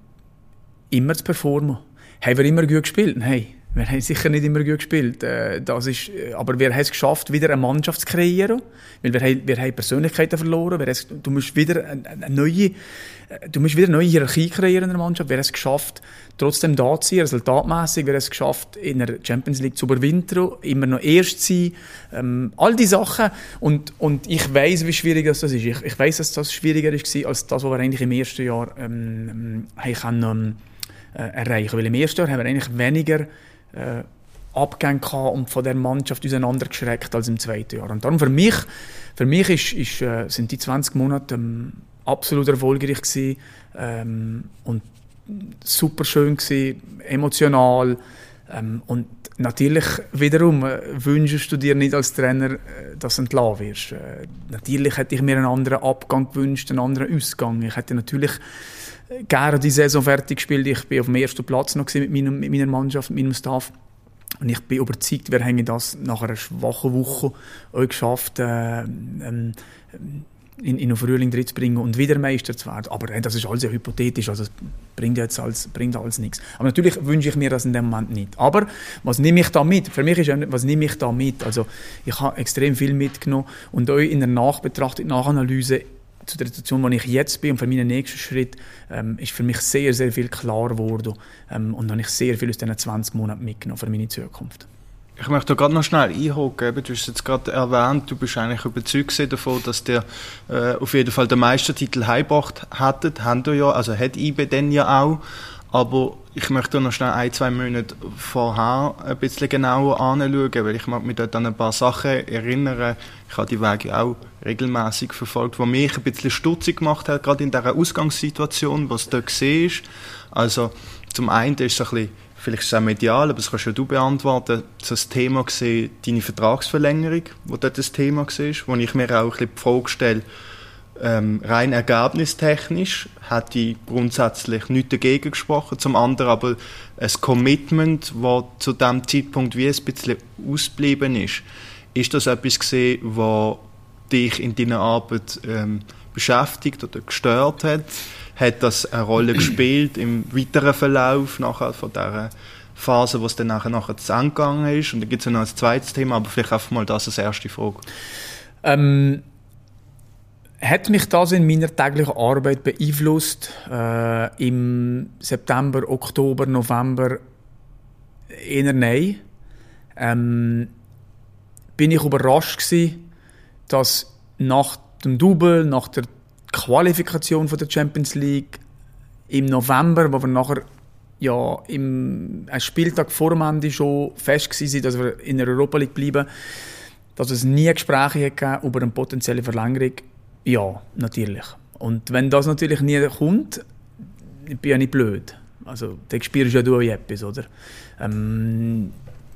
immer zu performen. Haben wir immer gut gespielt? Nein, wir haben sicher nicht immer gut gespielt. Das ist, aber wir haben es geschafft, wieder eine Mannschaft zu kreieren. Weil wir haben, wir haben Persönlichkeiten verloren. Wir haben, du musst wieder eine, eine neue, du musst wieder eine neue Hierarchie kreieren in der Mannschaft. Wir haben es geschafft, trotzdem da zu sein, resultatmässig. Wir haben es geschafft, in der Champions League zu überwintern, immer noch erst zu sein. Ähm, all diese Sachen. Und, und ich weiss, wie schwierig das ist. Ich, ich weiss, dass das schwieriger war, als das, was wir eigentlich im ersten Jahr ähm, haben können, äh, erreichen. Weil im ersten Jahr haben wir eigentlich weniger Äh, Abgänge gehabt und von der Mannschaft auseinandergeschreckt als im zweiten Jahr. Und darum für mich, für mich ist, ist, äh, sind die zwanzig Monate ähm, absolut erfolgreich gewesen, ähm, und super schön gewesen, emotional, ähm, und natürlich wiederum äh, wünschst du dir nicht als Trainer, äh, dass du entlassen wirst. Äh, natürlich hätte ich mir einen anderen Abgang gewünscht, einen anderen Ausgang. Ich hätte natürlich gerne die Saison fertig gespielt. Ich war auf dem ersten Platz noch mit, meinem, mit meiner Mannschaft, mit meinem Staff. Und ich bin überzeugt, wir haben das nach einer schwachen Woche auch geschafft, äh, ähm, in, in den Frühling drin zu bringen und wieder Meister zu werden. Aber äh, das ist alles ja hypothetisch, also es bringt jetzt alles, bringt alles nichts. Aber natürlich wünsche ich mir das in dem Moment nicht. Aber was nehme ich da mit? Für mich ist ja nicht, was nehme ich da mit? Also ich habe extrem viel mitgenommen und auch in der Nachbetrachtung, Nachanalyse zu der Situation, wo ich jetzt bin und für meinen nächsten Schritt, ähm, ist für mich sehr, sehr viel klar geworden. Ähm, und dann habe ich sehr viel aus diesen zwanzig Monaten mitgenommen für meine Zukunft. Ich möchte da gerade noch schnell einhaken. Du hast es jetzt gerade erwähnt, du bist eigentlich überzeugt davon, dass der äh, auf jeden Fall den Meistertitel heimgebracht hättet. Haben wir ja, also hat I B dann ja auch. Aber ich möchte noch schnell ein, zwei Monate vorher ein bisschen genauer anschauen, weil ich mag mich dort an ein paar Sachen erinnern. Ich habe die Wege auch regelmäßig verfolgt, die mich ein bisschen stutzig gemacht hat, gerade in dieser Ausgangssituation, was dort war. Also zum einen ist es ein bisschen, vielleicht ist es auch medial, aber das kannst ja du beantworten, das Thema war deine Vertragsverlängerung, wo dort das Thema war, wo ich mir auch ein bisschen die Frage stelle, Ähm, rein ergebnistechnisch hat die grundsätzlich nichts dagegen gesprochen. Zum anderen aber ein Commitment, das zu diesem Zeitpunkt wie ein bisschen ausgeblieben ist. Ist das etwas gewesen, was dich in deiner Arbeit ähm, beschäftigt oder gestört hat? Hat das eine Rolle gespielt im weiteren Verlauf nachher von dieser Phase, wo es dann nachher, nachher zu Ende gegangen ist? Und dann gibt es ja noch ein zweites Thema, aber vielleicht einfach mal das als erste Frage. Ähm Hat mich das in meiner täglichen Arbeit beeinflusst? Äh, Im September, Oktober, November eher nein. Ähm, bin ich überrascht gewesen, dass nach dem Double, nach der Qualifikation von der Champions League im November, wo wir nachher ja im ein Spieltag vor dem Ende schon fest waren, dass wir in der Europa League bleiben, dass es nie Gespräche gegeben über eine potenzielle Verlängerung. Ja, natürlich. Und wenn das natürlich nie kommt, ich bin ja nicht blöd. Also, dann spürst ja du auch etwas, oder? Ähm,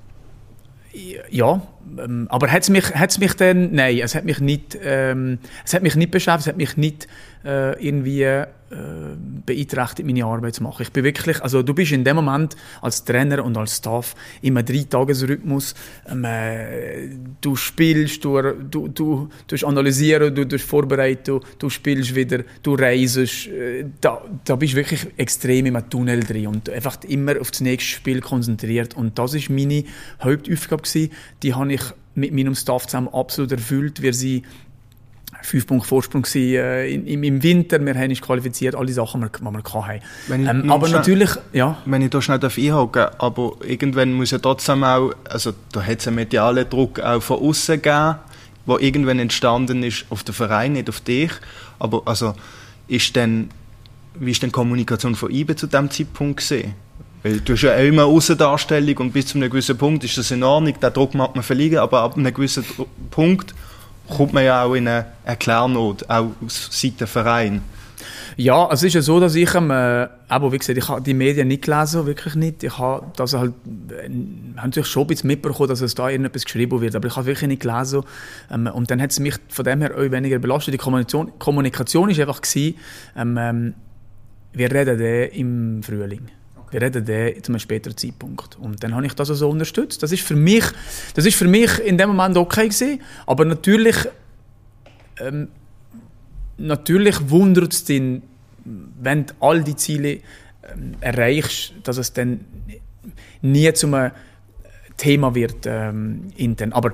ja, ähm, aber hat es mich, hat's mich dann, nein, es hat mich nicht, ähm, es hat mich nicht beschäftigt, es hat mich nicht äh, irgendwie äh, beeinträchtigt, meine Arbeit zu machen. Ich bin wirklich, also du bist in dem Moment als Trainer und als Staff im Drei-Tages-Rhythmus. Ähm, äh, du spielst, du, du, du, du analysierst, du, du vorbereitest, du, du spielst wieder, du reist. Äh, da, da bist du wirklich extrem im Tunnel drin und einfach immer auf das nächste Spiel konzentriert. Und das war meine Hauptaufgabe gewesen. Die habe ich mit meinem Staff zusammen absolut erfüllt. Wir sind fünf Punkte Vorsprung äh, im, im Winter, wir haben uns qualifiziert, alle Sachen, die wir, wir hatten. Ähm, aber schnell, natürlich, ja. Wenn ich da schnell einhaken darf, aber irgendwann muss ja trotzdem auch, also da hat es einen medialen Druck auch von außen gegeben, der irgendwann entstanden ist, auf den Verein, nicht auf dich. Aber also, ist denn, wie ist denn die Kommunikation von I B zu diesem Zeitpunkt gewesen? Weil du hast ja immer eine Aussendarstellung und bis zu einem gewissen Punkt ist das in Ordnung, den Druck mag man verlieren, aber ab einem gewissen Punkt kommt man ja auch in eine Erklärnot, auch aus Seiten des Vereins. Ja, es ist ja so, dass ich, ähm, äh, aber wie gesagt, ich habe die Medien nicht gelesen, wirklich nicht. Ich habe das halt, äh, habe natürlich schon ein bisschen mitbekommen, dass es da irgendetwas geschrieben wird, aber ich habe wirklich nicht gelesen. Ähm, und dann hat es mich von dem her auch weniger belastet. Die Kommunikation, Kommunikation ist einfach gewesen, ähm, ähm, wir reden den im Frühling. Wir reden den zu einem späteren Zeitpunkt. Und dann habe ich das also unterstützt. Das ist für mich, das ist für mich in dem Moment okay gewesen. Aber natürlich, ähm, natürlich wundert es dich, wenn du all die Ziele ähm, erreichst, dass es dann nie zu einem Thema wird ähm, intern. Aber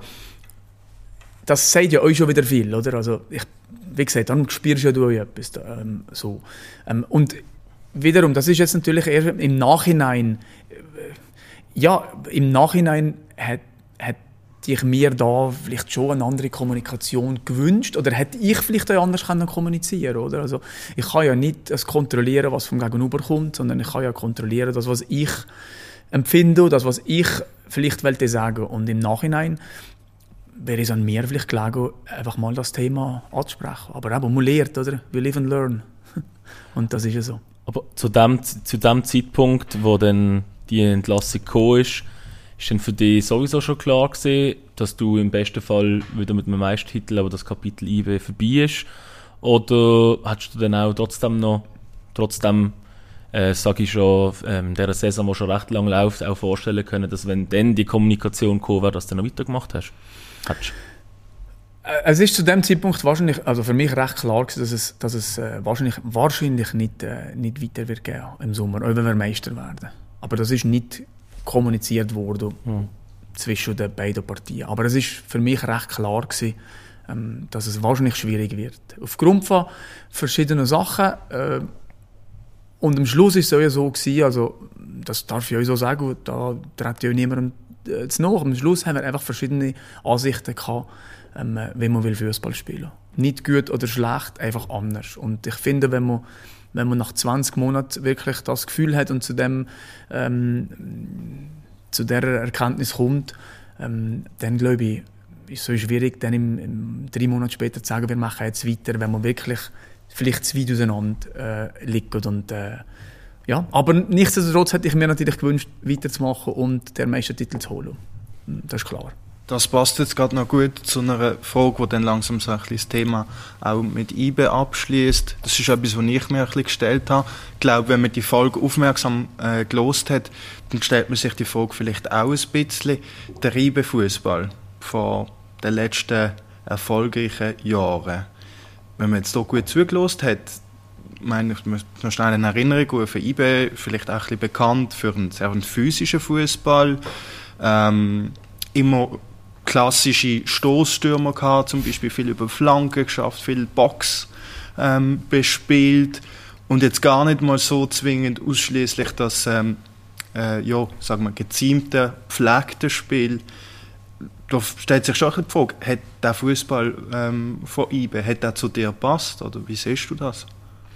das sagt ja euch schon wieder viel, oder? Also ich, wie gesagt, dann spürst ja du euch etwas da, ähm, so. Ähm, und wiederum, das ist jetzt natürlich eher im Nachhinein, äh, ja, im Nachhinein hat, hat ich mir da vielleicht schon eine andere Kommunikation gewünscht oder hätte ich vielleicht auch anders können kommunizieren, oder? Also ich kann ja nicht das kontrollieren, was vom Gegenüber kommt, sondern ich kann ja kontrollieren, das, was ich empfinde, das, was ich vielleicht wollte sagen. Und im Nachhinein wäre es an mir vielleicht gelegen, einfach mal das Thema anzusprechen. Aber eben, man lernt, oder? We live and learn. Und das ist ja so. Aber zu dem, zu dem Zeitpunkt, wo dann die Entlassung gekommen ist, ist dann für dich sowieso schon klar gewesen, dass du im besten Fall wieder mit einem Meistertitel, aber das Kapitel I B vorbei ist? Oder hättest du dann auch trotzdem noch, trotzdem, äh, sage ich schon, ähm, dieser Saison, die schon recht lang läuft, auch vorstellen können, dass wenn dann die Kommunikation gekommen wäre, dass du dann noch weitergemacht hast? Hättest Es ist zu dem Zeitpunkt wahrscheinlich, also für mich recht klar gewesen, dass es, dass es äh, wahrscheinlich, wahrscheinlich nicht, äh, nicht weiter wird gehen im Sommer, auch wenn wir Meister werden. Aber das ist nicht kommuniziert worden hm. zwischen den beiden Partien. Aber es ist für mich recht klar gewesen, ähm, dass es wahrscheinlich schwierig wird. Aufgrund von verschiedenen Sachen. Äh, und am Schluss ist es ja so gewesen, also das darf ich euch so sagen, da tritt ja niemandem äh, zu nach. Am Schluss haben wir einfach verschiedene Ansichten gehabt, ähm, wie man will Fußball spielen. Nicht gut oder schlecht, einfach anders. Und ich finde, wenn man wenn man nach zwanzig Monaten wirklich das Gefühl hat und zu dem ähm, zu der Erkenntnis kommt, ähm, dann glaube ich, ist es so schwierig, dann im, im, drei Monate später zu sagen, wir machen jetzt weiter, wenn man wirklich vielleicht zu weit auseinander äh, liegt. Und, äh, ja. Aber nichtsdestotrotz hätte ich mir natürlich gewünscht, weiterzumachen und den Meistertitel zu holen. Das ist klar. Das passt jetzt gerade noch gut zu einer Frage, die dann langsam so ein bisschen das Thema auch mit I B abschließt. Das ist etwas, was ich mir ein bisschen gestellt habe. Ich glaube, wenn man die Folge aufmerksam äh, gelost hat, dann stellt man sich die Frage vielleicht auch ein bisschen. Der I B-Fußball von den letzten erfolgreichen Jahren. Wenn man jetzt hier gut zugelost hat, meine ich, möchte noch schnell eine Erinnerung für I B, vielleicht auch ein bisschen bekannt für einen sehr physischen Fußball. Ähm, immer klassische Stoßstürmer gehabt, zum Beispiel viel über Flanken geschafft, viel Box ähm, bespielt und jetzt gar nicht mal so zwingend ausschließlich das ähm, äh, ja, sagen wir, geziemte, gepflegte Spiel. Da stellt sich schon die Frage, hat der Fußball ähm, von I B, hat der zu dir gepasst oder wie siehst du das?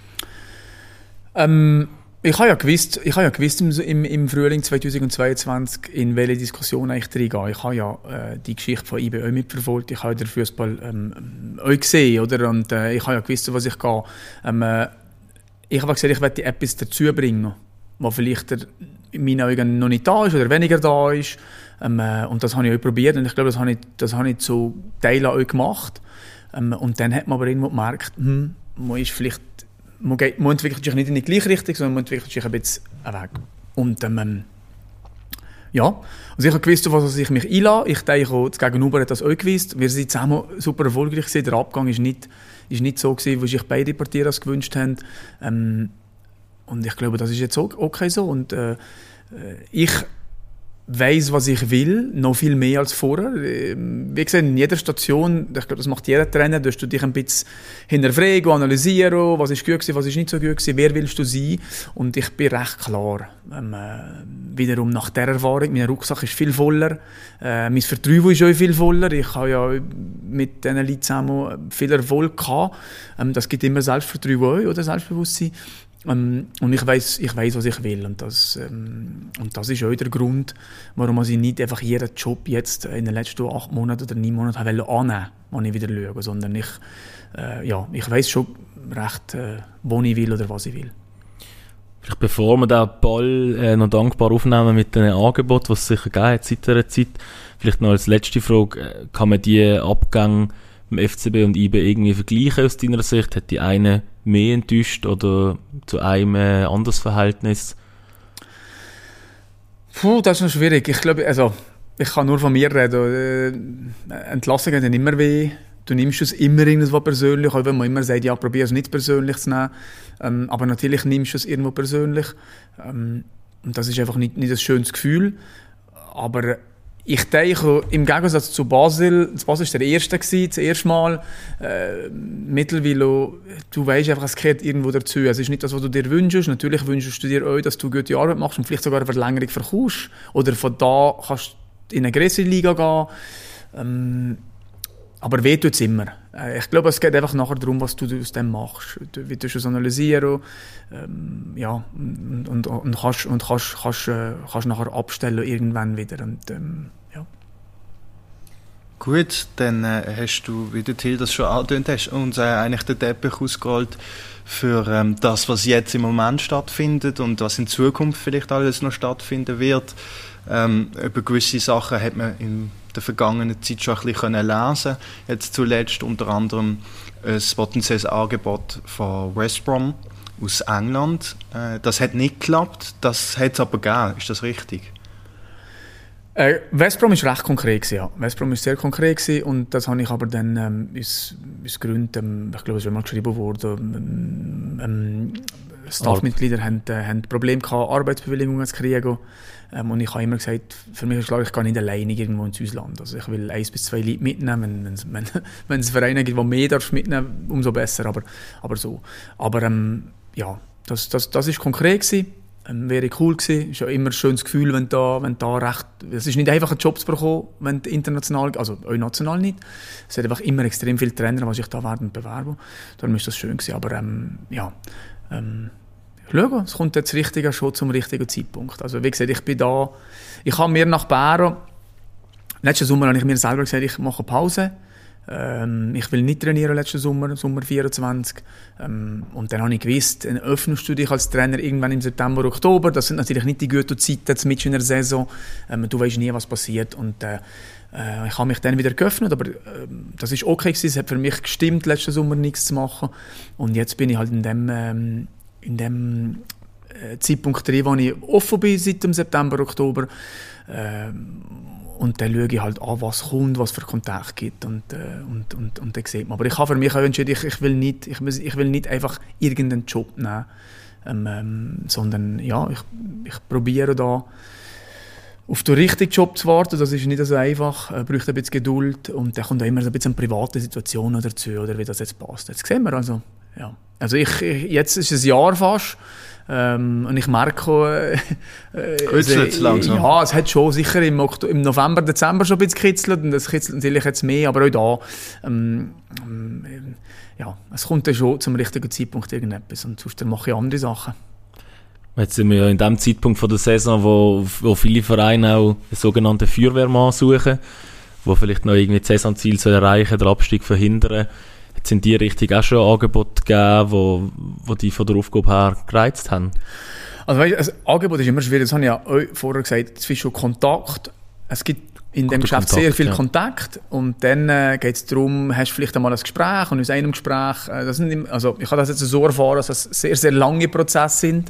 Ähm Ich habe ja gewusst, ich habe ja gewusst im, im, im Frühling zweitausendzweiundzwanzig, in welche Diskussion ich reingehe. Ich habe ja äh, die Geschichte von I B auch mitverfolgt. Ich habe den Fußball ähm, auch gesehen, oder? Und äh, ich habe ja gewusst, was ich gehe. Ähm, äh, ich habe gesagt, ich möchte etwas dazu bringen, was vielleicht der, in meinen Augen noch nicht da ist oder weniger da ist. Ähm, äh, und das habe ich auch probiert und ich glaube, das habe ich, das habe ich zu Teilen auch gemacht. Ähm, und dann hat man aber irgendwo gemerkt, hm, man ist vielleicht Man, geht, man entwickelt sich nicht in die gleiche Richtung, sondern man entwickelt sich ein bisschen weg. Und ähm, ja, also ich habe gewusst, auf was ich mich einlasse. Ich denke auch, das Gegenüber hat das auch gewusst. Wir sind zusammen super erfolgreich gewesen. Der Abgang ist nicht, ist nicht so gewesen, wie sich beide Partien das gewünscht haben. Ähm, und ich glaube, das ist jetzt okay so. Und äh, ich weiss, was ich will, noch viel mehr als vorher. Wie gesagt, in jeder Station, ich glaube, das macht jeder Trainer, du dich ein bisschen hinterfragen, analysieren, was ist gut gewesen, was ist nicht so gut gewesen, wer willst du sein? Und ich bin recht klar. Ähm, äh, wiederum nach dieser Erfahrung, mein Rucksack ist viel voller, äh, mein Vertrauen ist auch viel voller. Ich habe ja mit diesen Leuten zusammen viel Erfolg gehabt. Ähm, das gibt immer Selbstvertrauen oder Selbstbewusstsein. Um, und ich weiss, ich weiss, was ich will. Und das, ähm, und das ist auch der Grund, warum ich nicht einfach jeden Job jetzt in den letzten acht Monaten oder neun Monaten annehmen wollte, wenn ich wieder schaue. Sondern ich, äh, ja, ich weiss schon recht, äh, wo ich will oder was ich will. Vielleicht bevor wir den Ball äh, noch dankbar aufnehmen mit den Angeboten, die es sicher gegeben hat seit dieser Zeit, vielleicht noch als letzte Frage, kann man die Abgänge im F C B und I B irgendwie vergleichen aus deiner Sicht? Hat die eine mehr enttäuscht oder zu einem äh, anderes Verhältnis? Puh, das ist noch schwierig. Ich glaube, also, ich kann nur von mir reden. Äh, Entlassungen sind immer weh. Du nimmst es immer irgendwo persönlich, auch wenn man immer sagt, ja, probier es nicht persönlich zu nehmen. Ähm, aber natürlich nimmst du es irgendwo persönlich. Ähm, und das ist einfach nicht, nicht ein schönes Gefühl. Aber ich denke, im Gegensatz zu Basel, das Basel war der erste, das erste Mal, äh, mittlerweile, du weißt einfach, es gehört irgendwo dazu. Es ist nicht das, was du dir wünschst. Natürlich wünschst du dir auch, dass du gute Arbeit machst und vielleicht sogar eine Verlängerung verkaufst. Oder von da kannst du in eine größere Liga gehen. Ähm, aber weh tut es immer. Äh, ich glaube, es geht einfach nachher darum, was du aus dem machst. Du, wie du es analysieren, ähm, ja, und, und, und, kannst, und kannst, kannst, äh, kannst nachher abstellen irgendwann wieder. Und, ähm, ja. Gut, dann äh, hast du, wie der Till das schon angetönt hast, uns äh, eigentlich den Teppich ausgerollt für ähm, das, was jetzt im Moment stattfindet und was in Zukunft vielleicht alles noch stattfinden wird. Ähm, über gewisse Sachen hat man in der vergangenen Zeit schon ein bisschen lesen. Jetzt zuletzt unter anderem ein potenzielles Angebot von West Brom aus England. Äh, das hat nicht geklappt, das hat es aber gegeben. Ist das richtig? Äh, West Brom war recht konkret gewesen, ja. West Brom war sehr konkret gewesen, und das habe ich aber dann ähm, aus, aus Gründen, ähm, ich glaube, es ist mal geschrieben worden, ähm, Staffmitglieder haben, äh, haben Probleme gehabt, Arbeitsbewilligungen zu kriegen. Ähm, und ich habe immer gesagt, für mich ist klar, ich gehe nicht alleine irgendwo ins Ausland. Also ich will eins bis zwei Leute mitnehmen. Wenn, wenn, wenn es Vereine gibt, die mehr darfst mitnehmen, umso besser. Aber, aber so. Aber ähm, ja, das, das, das ist konkret gewesen. Ähm, wäre cool gewesen. Ist ja immer ein schönes Gefühl, wenn da, wenn da recht. Es ist nicht einfach, einen Job zu bekommen, wenn international, also auch national nicht. Es hat einfach immer extrem viele Trainer, die sich da werden bewerben. Darum ist das schön gewesen. Aber ähm, ja. Ähm, Schau, es kommt jetzt richtiger schon zum richtigen Zeitpunkt. Also wie gesagt, ich bin da, ich habe mir nach Bären, letzten Sommer habe ich mir selber gesagt, ich mache Pause. Ähm, ich will nicht trainieren letzten Sommer, Sommer vierundzwanzig. Ähm, und dann habe ich gewusst, dann öffnest du dich als Trainer irgendwann im September, Oktober. Das sind natürlich nicht die guten Zeiten mit in der Saison. Ähm, du weißt nie, was passiert. Und äh, äh, ich habe mich dann wieder geöffnet, aber äh, das ist okay gewesen. Es hat für mich gestimmt, letzten Sommer nichts zu machen. Und jetzt bin ich halt in dem ähm, in dem äh, Zeitpunkt drin, wo ich offen bin seit dem September, Oktober. Äh, und dann schaue ich halt an, was kommt, was für Kontakt gibt. Und, äh, und, und, und dann sieht man. Aber ich habe für mich auch entschieden, ich, ich, will nicht, ich, muss, ich will nicht einfach irgendeinen Job nehmen, ähm, ähm, sondern ja, ich, ich probiere da auf den richtigen Job zu warten. Das ist nicht so einfach, äh, braucht ein bisschen Geduld. Und dann kommt auch immer so ein bisschen eine private Situation dazu, oder wie das jetzt passt. Jetzt sehen wir also. Ja. Also ich, ich, jetzt ist es ein Jahr fast, ähm, und ich merke, äh, äh, langsam. Ja, es hat schon sicher im, Oktober, im November, Dezember schon ein bisschen gekitzelt, und es kitzelt natürlich jetzt mehr, aber auch da, ähm, ähm, ja, es kommt dann schon zum richtigen Zeitpunkt irgendetwas, und sonst mache ich andere Sachen. Jetzt sind wir ja in dem Zeitpunkt von der Saison, wo, wo viele Vereine auch einen sogenannten Feuerwehrmann suchen, wo vielleicht noch irgendwie das Saisonziel zu erreichen, den Abstieg verhindern. Jetzt in die Richtung auch schon Angebote gegeben, wo, wo die von der Aufgabe her gereizt haben? Also weißt, das Angebot ist immer schwierig, das habe ich ja euch vorher gesagt, es ist schon Kontakt. Es gibt in dem Geschäft Kontakt, sehr viel ja. Kontakt, und dann äh, geht es darum, hast du vielleicht einmal ein Gespräch, und aus einem Gespräch, äh, das sind, also ich habe das jetzt so erfahren, dass das sehr, sehr lange Prozesse sind.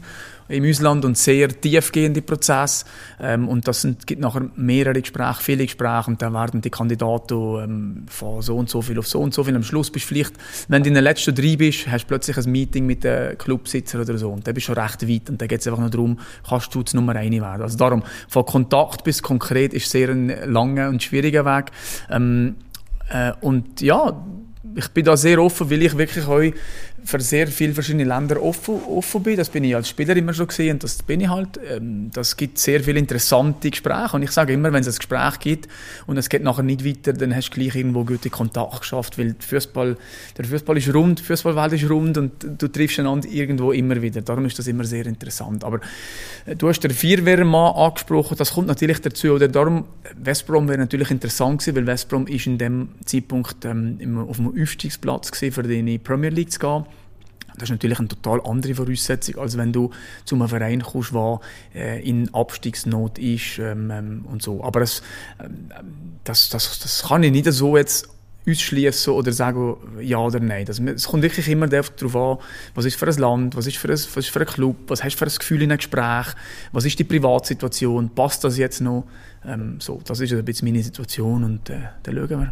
im Ausland und sehr tiefgehende Prozesse. Ähm, und das sind, gibt nachher mehrere Gespräche, viele Gespräche und dann werden die Kandidaten ähm, von so und so viel auf so und so viel. Am Schluss bist du vielleicht, wenn du in den letzten drei bist, hast du plötzlich ein Meeting mit den Clubsitzer oder so und dann bist du schon recht weit und dann geht es einfach nur darum, kannst du das Nummer eins werden. Also darum, von Kontakt bis konkret ist sehr ein langer und schwieriger Weg. Ähm, äh, und ja, ich bin da sehr offen, weil ich wirklich auch für sehr viele verschiedene Länder offen, offen bin. Das bin ich als Spieler immer schon gesehen und das bin ich halt. Ähm, das gibt sehr viele interessante Gespräche und ich sage immer, wenn es ein Gespräch gibt und es geht nachher nicht weiter, dann hast du gleich irgendwo guten Kontakt geschafft, weil Fußball, der Fußball ist rund, die Fußballwelt ist rund und du triffst einander irgendwo immer wieder. Darum ist das immer sehr interessant. Aber äh, du hast den Vierwehrmann angesprochen, das kommt natürlich dazu. Oder darum, West Brom wäre natürlich interessant gewesen, weil West Brom ist in dem Zeitpunkt ähm, auf dem Aufstiegsplatz gewesen, für die in die Premier League zu gehen. Das ist natürlich eine total andere Voraussetzung, als wenn du zu einem Verein kommst, der äh, in Abstiegsnot ist ähm, und so. Aber das, ähm, das, das, das kann ich nicht so jetzt ausschließen oder sagen ja oder nein. Das, es kommt wirklich immer darauf an, was ist für ein Land, was ist für ein, was ist für ein Club, was hast du für ein Gefühl in einem Gespräch, was ist die Privatsituation, passt das jetzt noch? Ähm, so, das ist ein bisschen meine Situation und äh, dann schauen wir.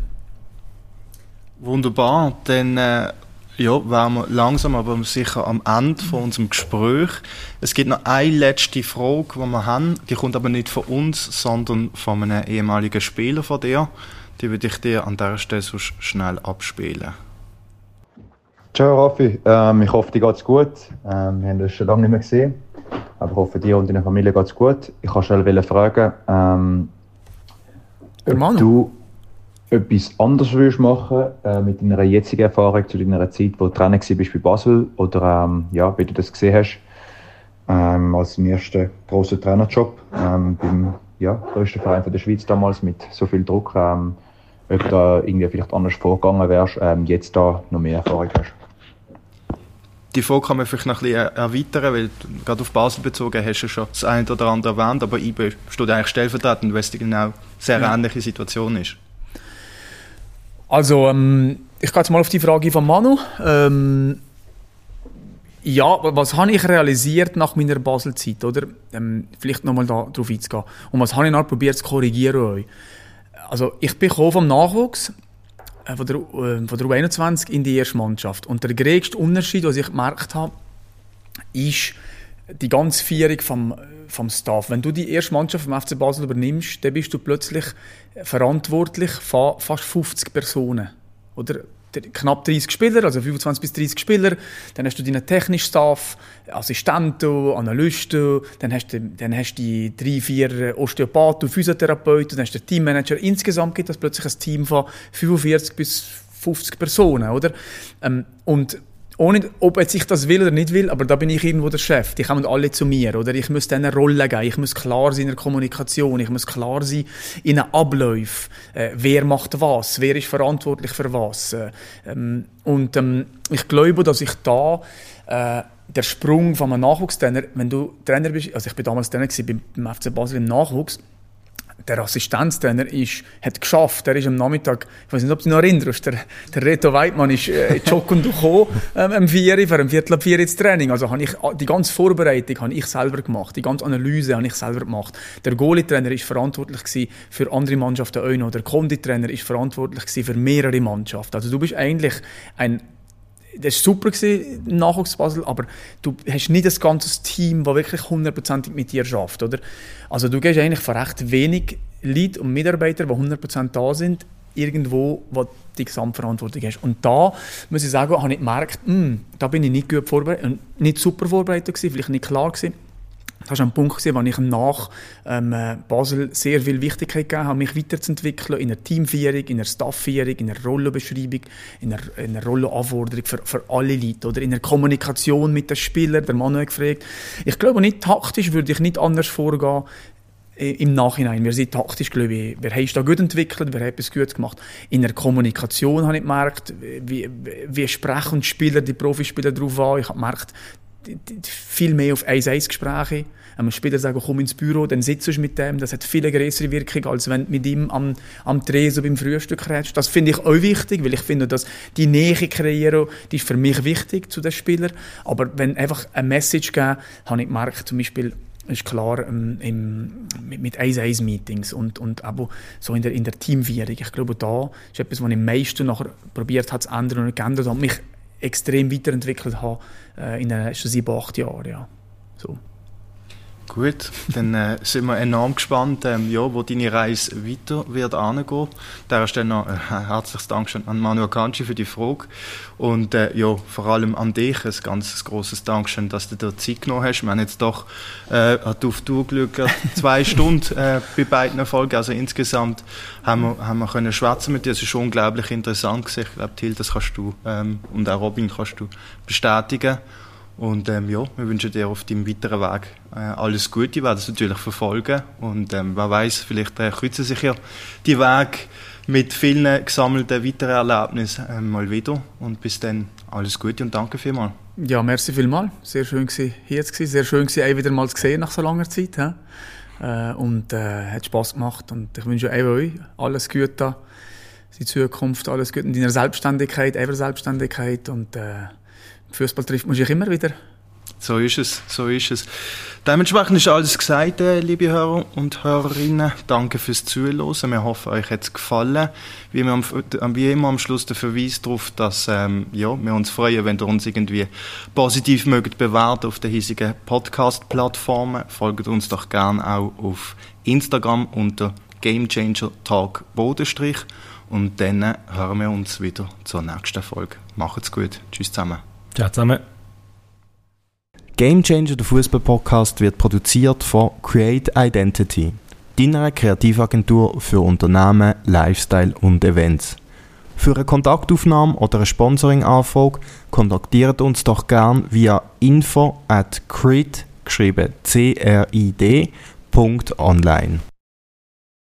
Wunderbar, dann äh ja, wären wir langsam aber sicher am Ende von unserem Gespräch. Es gibt noch eine letzte Frage, die wir haben. Die kommt aber nicht von uns, sondern von einem ehemaligen Spieler von dir. Die würde ich dir an dieser Stelle so schnell abspielen. Ciao Raffi, ähm, ich hoffe, dir geht's gut. Ähm, wir haben uns schon lange nicht mehr gesehen. Aber ich hoffe, dir und deiner Familie geht's gut. Ich wollte schnell fragen, ähm, ob du etwas anderes würdest machen äh, mit deiner jetzigen Erfahrung zu deiner Zeit, wo du Trainer warst bei Basel oder ähm, ja, wie du das gesehen hast ähm, als deinen ersten grossen Trainerjob ähm, beim ja, grössten Verein von der Schweiz damals mit so viel Druck, ähm, ob du da irgendwie vielleicht anders vorgegangen wärst, ähm, jetzt da noch mehr Erfahrung hast. Die Frage kann man vielleicht noch ein bisschen erweitern, weil du gerade auf Basel bezogen hast du schon das eine oder andere erwähnt, aber I B steht eigentlich stellvertretend, weil es die genau sehr ja. ähnliche Situation ist. Also, ähm, ich gehe jetzt mal auf die Frage von Manu. Ähm, ja, was habe ich realisiert nach meiner Basel-Zeit, oder? Ähm, vielleicht nochmal da drauf einzugehen. Und was habe ich noch probiert zu korrigieren? Also, ich bin vom Nachwuchs äh, von der, äh, von der U einundzwanzig in die erste Mannschaft. Und der größte Unterschied, was ich gemerkt habe, ist die ganze Vierung vom, vom Staff. Wenn du die erste Mannschaft vom F C Basel übernimmst, dann bist du plötzlich verantwortlich für fast fünfzig Personen. Oder knapp dreißig Spieler, also fünfundzwanzig bis dreißig Spieler. Dann hast du deinen technischen Staff, Assistenten, Analysten, dann hast du, dann hast du die drei, vier Osteopathen, Physiotherapeuten, dann hast du den Teammanager. Insgesamt gibt es plötzlich ein Team von fünfundvierzig bis fünfzig Personen. Oder? Ähm, und ohne, ob jetzt ich das will oder nicht will, aber da bin ich irgendwo der Chef. Die kommen alle zu mir, oder? Ich muss denen eine Rolle geben. Ich muss klar sein in der Kommunikation. Ich muss klar sein in den Abläufen. Äh, wer macht was? Wer ist verantwortlich für was? Äh, ähm, und ähm, ich glaube, dass ich da äh, der Sprung von einem Nachwuchstrainer, wenn du Trainer bist, also ich bin damals Trainer gewesen, beim F C Basel im Nachwuchs, der Assistenztrainer ist, hat geschafft. Der ist am Nachmittag, ich weiß nicht, ob du dich noch erinnerst, der, der Reto Weidmann ist äh, joggen gekommen, ähm, am vier, für ein Viertel ab vier ins Training. Also habe ich, die ganze Vorbereitung habe ich selber gemacht, die ganze Analyse habe ich selber gemacht. Der Goalie-Trainer ist verantwortlich gewesen für andere Mannschaften auch noch. Der Kondi-Trainer ist verantwortlich gewesen für mehrere Mannschaften. Also du bist eigentlich ein Das war super im Nachwuchs Basel, aber du hast nicht ein ganzes Team, das wirklich hundertprozentig mit dir arbeitet, oder? Also du gehst eigentlich von recht wenig Leuten und Mitarbeitern, die hundert Prozent da sind, irgendwo, wo du die Gesamtverantwortung hast. Und da, muss ich sagen, habe ich gemerkt, mh, da bin ich nicht gut vorbereitet, nicht super vorbereitet gewesen, vielleicht nicht klar gewesen. Das war ein Punkt, wo ich nach ähm, Basel sehr viel Wichtigkeit gegeben habe, mich weiterzuentwickeln in einer Teamführung, in einer Staffführung, in einer Rollenbeschreibung, in einer, in einer Rollenanforderung für, für alle Leute, oder in einer Kommunikation mit den Spielern. Der Mann hat gefragt. Ich glaube, nicht taktisch würde ich nicht anders vorgehen äh, im Nachhinein. Wir sind taktisch, glaube ich, wer hat da gut entwickelt, wer hat etwas Gutes gemacht. In der Kommunikation habe ich gemerkt, wie, wie sprechen Spieler, die Profispieler darauf an. Ich habe gemerkt, die, die, viel mehr auf eins zu eins Gespräche. Wenn wir später sagen, komm ins Büro, dann sitzt du mit dem. Das hat viel größere Wirkung, als wenn du mit ihm am, am Tresen beim Frühstück redest. Das finde ich auch wichtig, weil ich finde, dass die Nähe kreieren, die ist für mich wichtig zu den Spielern. Aber wenn einfach eine Message geben, habe ich gemerkt, zum Beispiel, ist klar, ähm, im, mit, mit eins zu eins Meetings und, und auch so in der, in der Teamführung. Ich glaube, da ist etwas, was ich am meisten nachher probiert habe zu ändern und geändert habe und mich extrem weiterentwickelt habe äh, in den letzten sieben, acht Jahren. Ja. So. Gut, dann äh, sind wir enorm gespannt, ähm, ja, wo deine Reise weiter wird hingehen. Da stelle noch ein äh, herzliches Dankeschön an Manu Akanji für die Frage. Und äh, ja, vor allem an dich ein ganz grosses Dankeschön, dass du dir Zeit genommen hast. Wir haben jetzt doch äh, auf die Uhr geschaut, zwei Stunden äh, bei beiden Folgen. Also insgesamt haben wir, haben wir können schwätzen mit dir. Es ist schon unglaublich interessant gewesen. Ich glaube, Till, das kannst du ähm, und auch Robin kannst du bestätigen. Und ähm, ja, wir wünschen dir auf deinem weiteren Weg äh, alles Gute. Wir werden es natürlich verfolgen. Und ähm, wer weiß, vielleicht äh, kreuzen sich ja die Wege mit vielen gesammelten weiteren Erlebnissen äh, mal wieder. Und bis dann alles Gute und danke vielmals. Ja, merci vielmals. Sehr schön gewesen, hier zu sein. Sehr schön gewesen, auch wieder mal zu sehen nach so langer Zeit. Äh, und äh, hat Spass gemacht. Und ich wünsche auch euch alles Gute in Zukunft, alles Gute in deiner Selbstständigkeit, eurer Selbstständigkeit. Und äh, Fußball trifft man sich immer wieder. So ist es, so ist es. Dementsprechend ist alles gesagt, äh, liebe Hörer und Hörerinnen. Danke fürs Zuhören. Wir hoffen, euch hat es gefallen. Wie immer, am, wie immer am Schluss der Verweis darauf, dass ähm, ja, wir uns freuen, wenn ihr uns irgendwie positiv mögt bewerten auf den hiesigen Podcast-Plattformen. Folgt uns doch gerne auch auf Instagram unter Gamechanger Talk Bodenstrich. Und dann hören wir uns wieder zur nächsten Folge. Macht's gut. Tschüss zusammen. Ciao zusammen. Gamechanger, der Fußball-Podcast, wird produziert von Create Identity, deiner Kreativagentur für Unternehmen, Lifestyle und Events. Für eine Kontaktaufnahme oder eine Sponsoring-Anfrage kontaktiert uns doch gern via info at crid, geschrieben C R I D, Punkt online.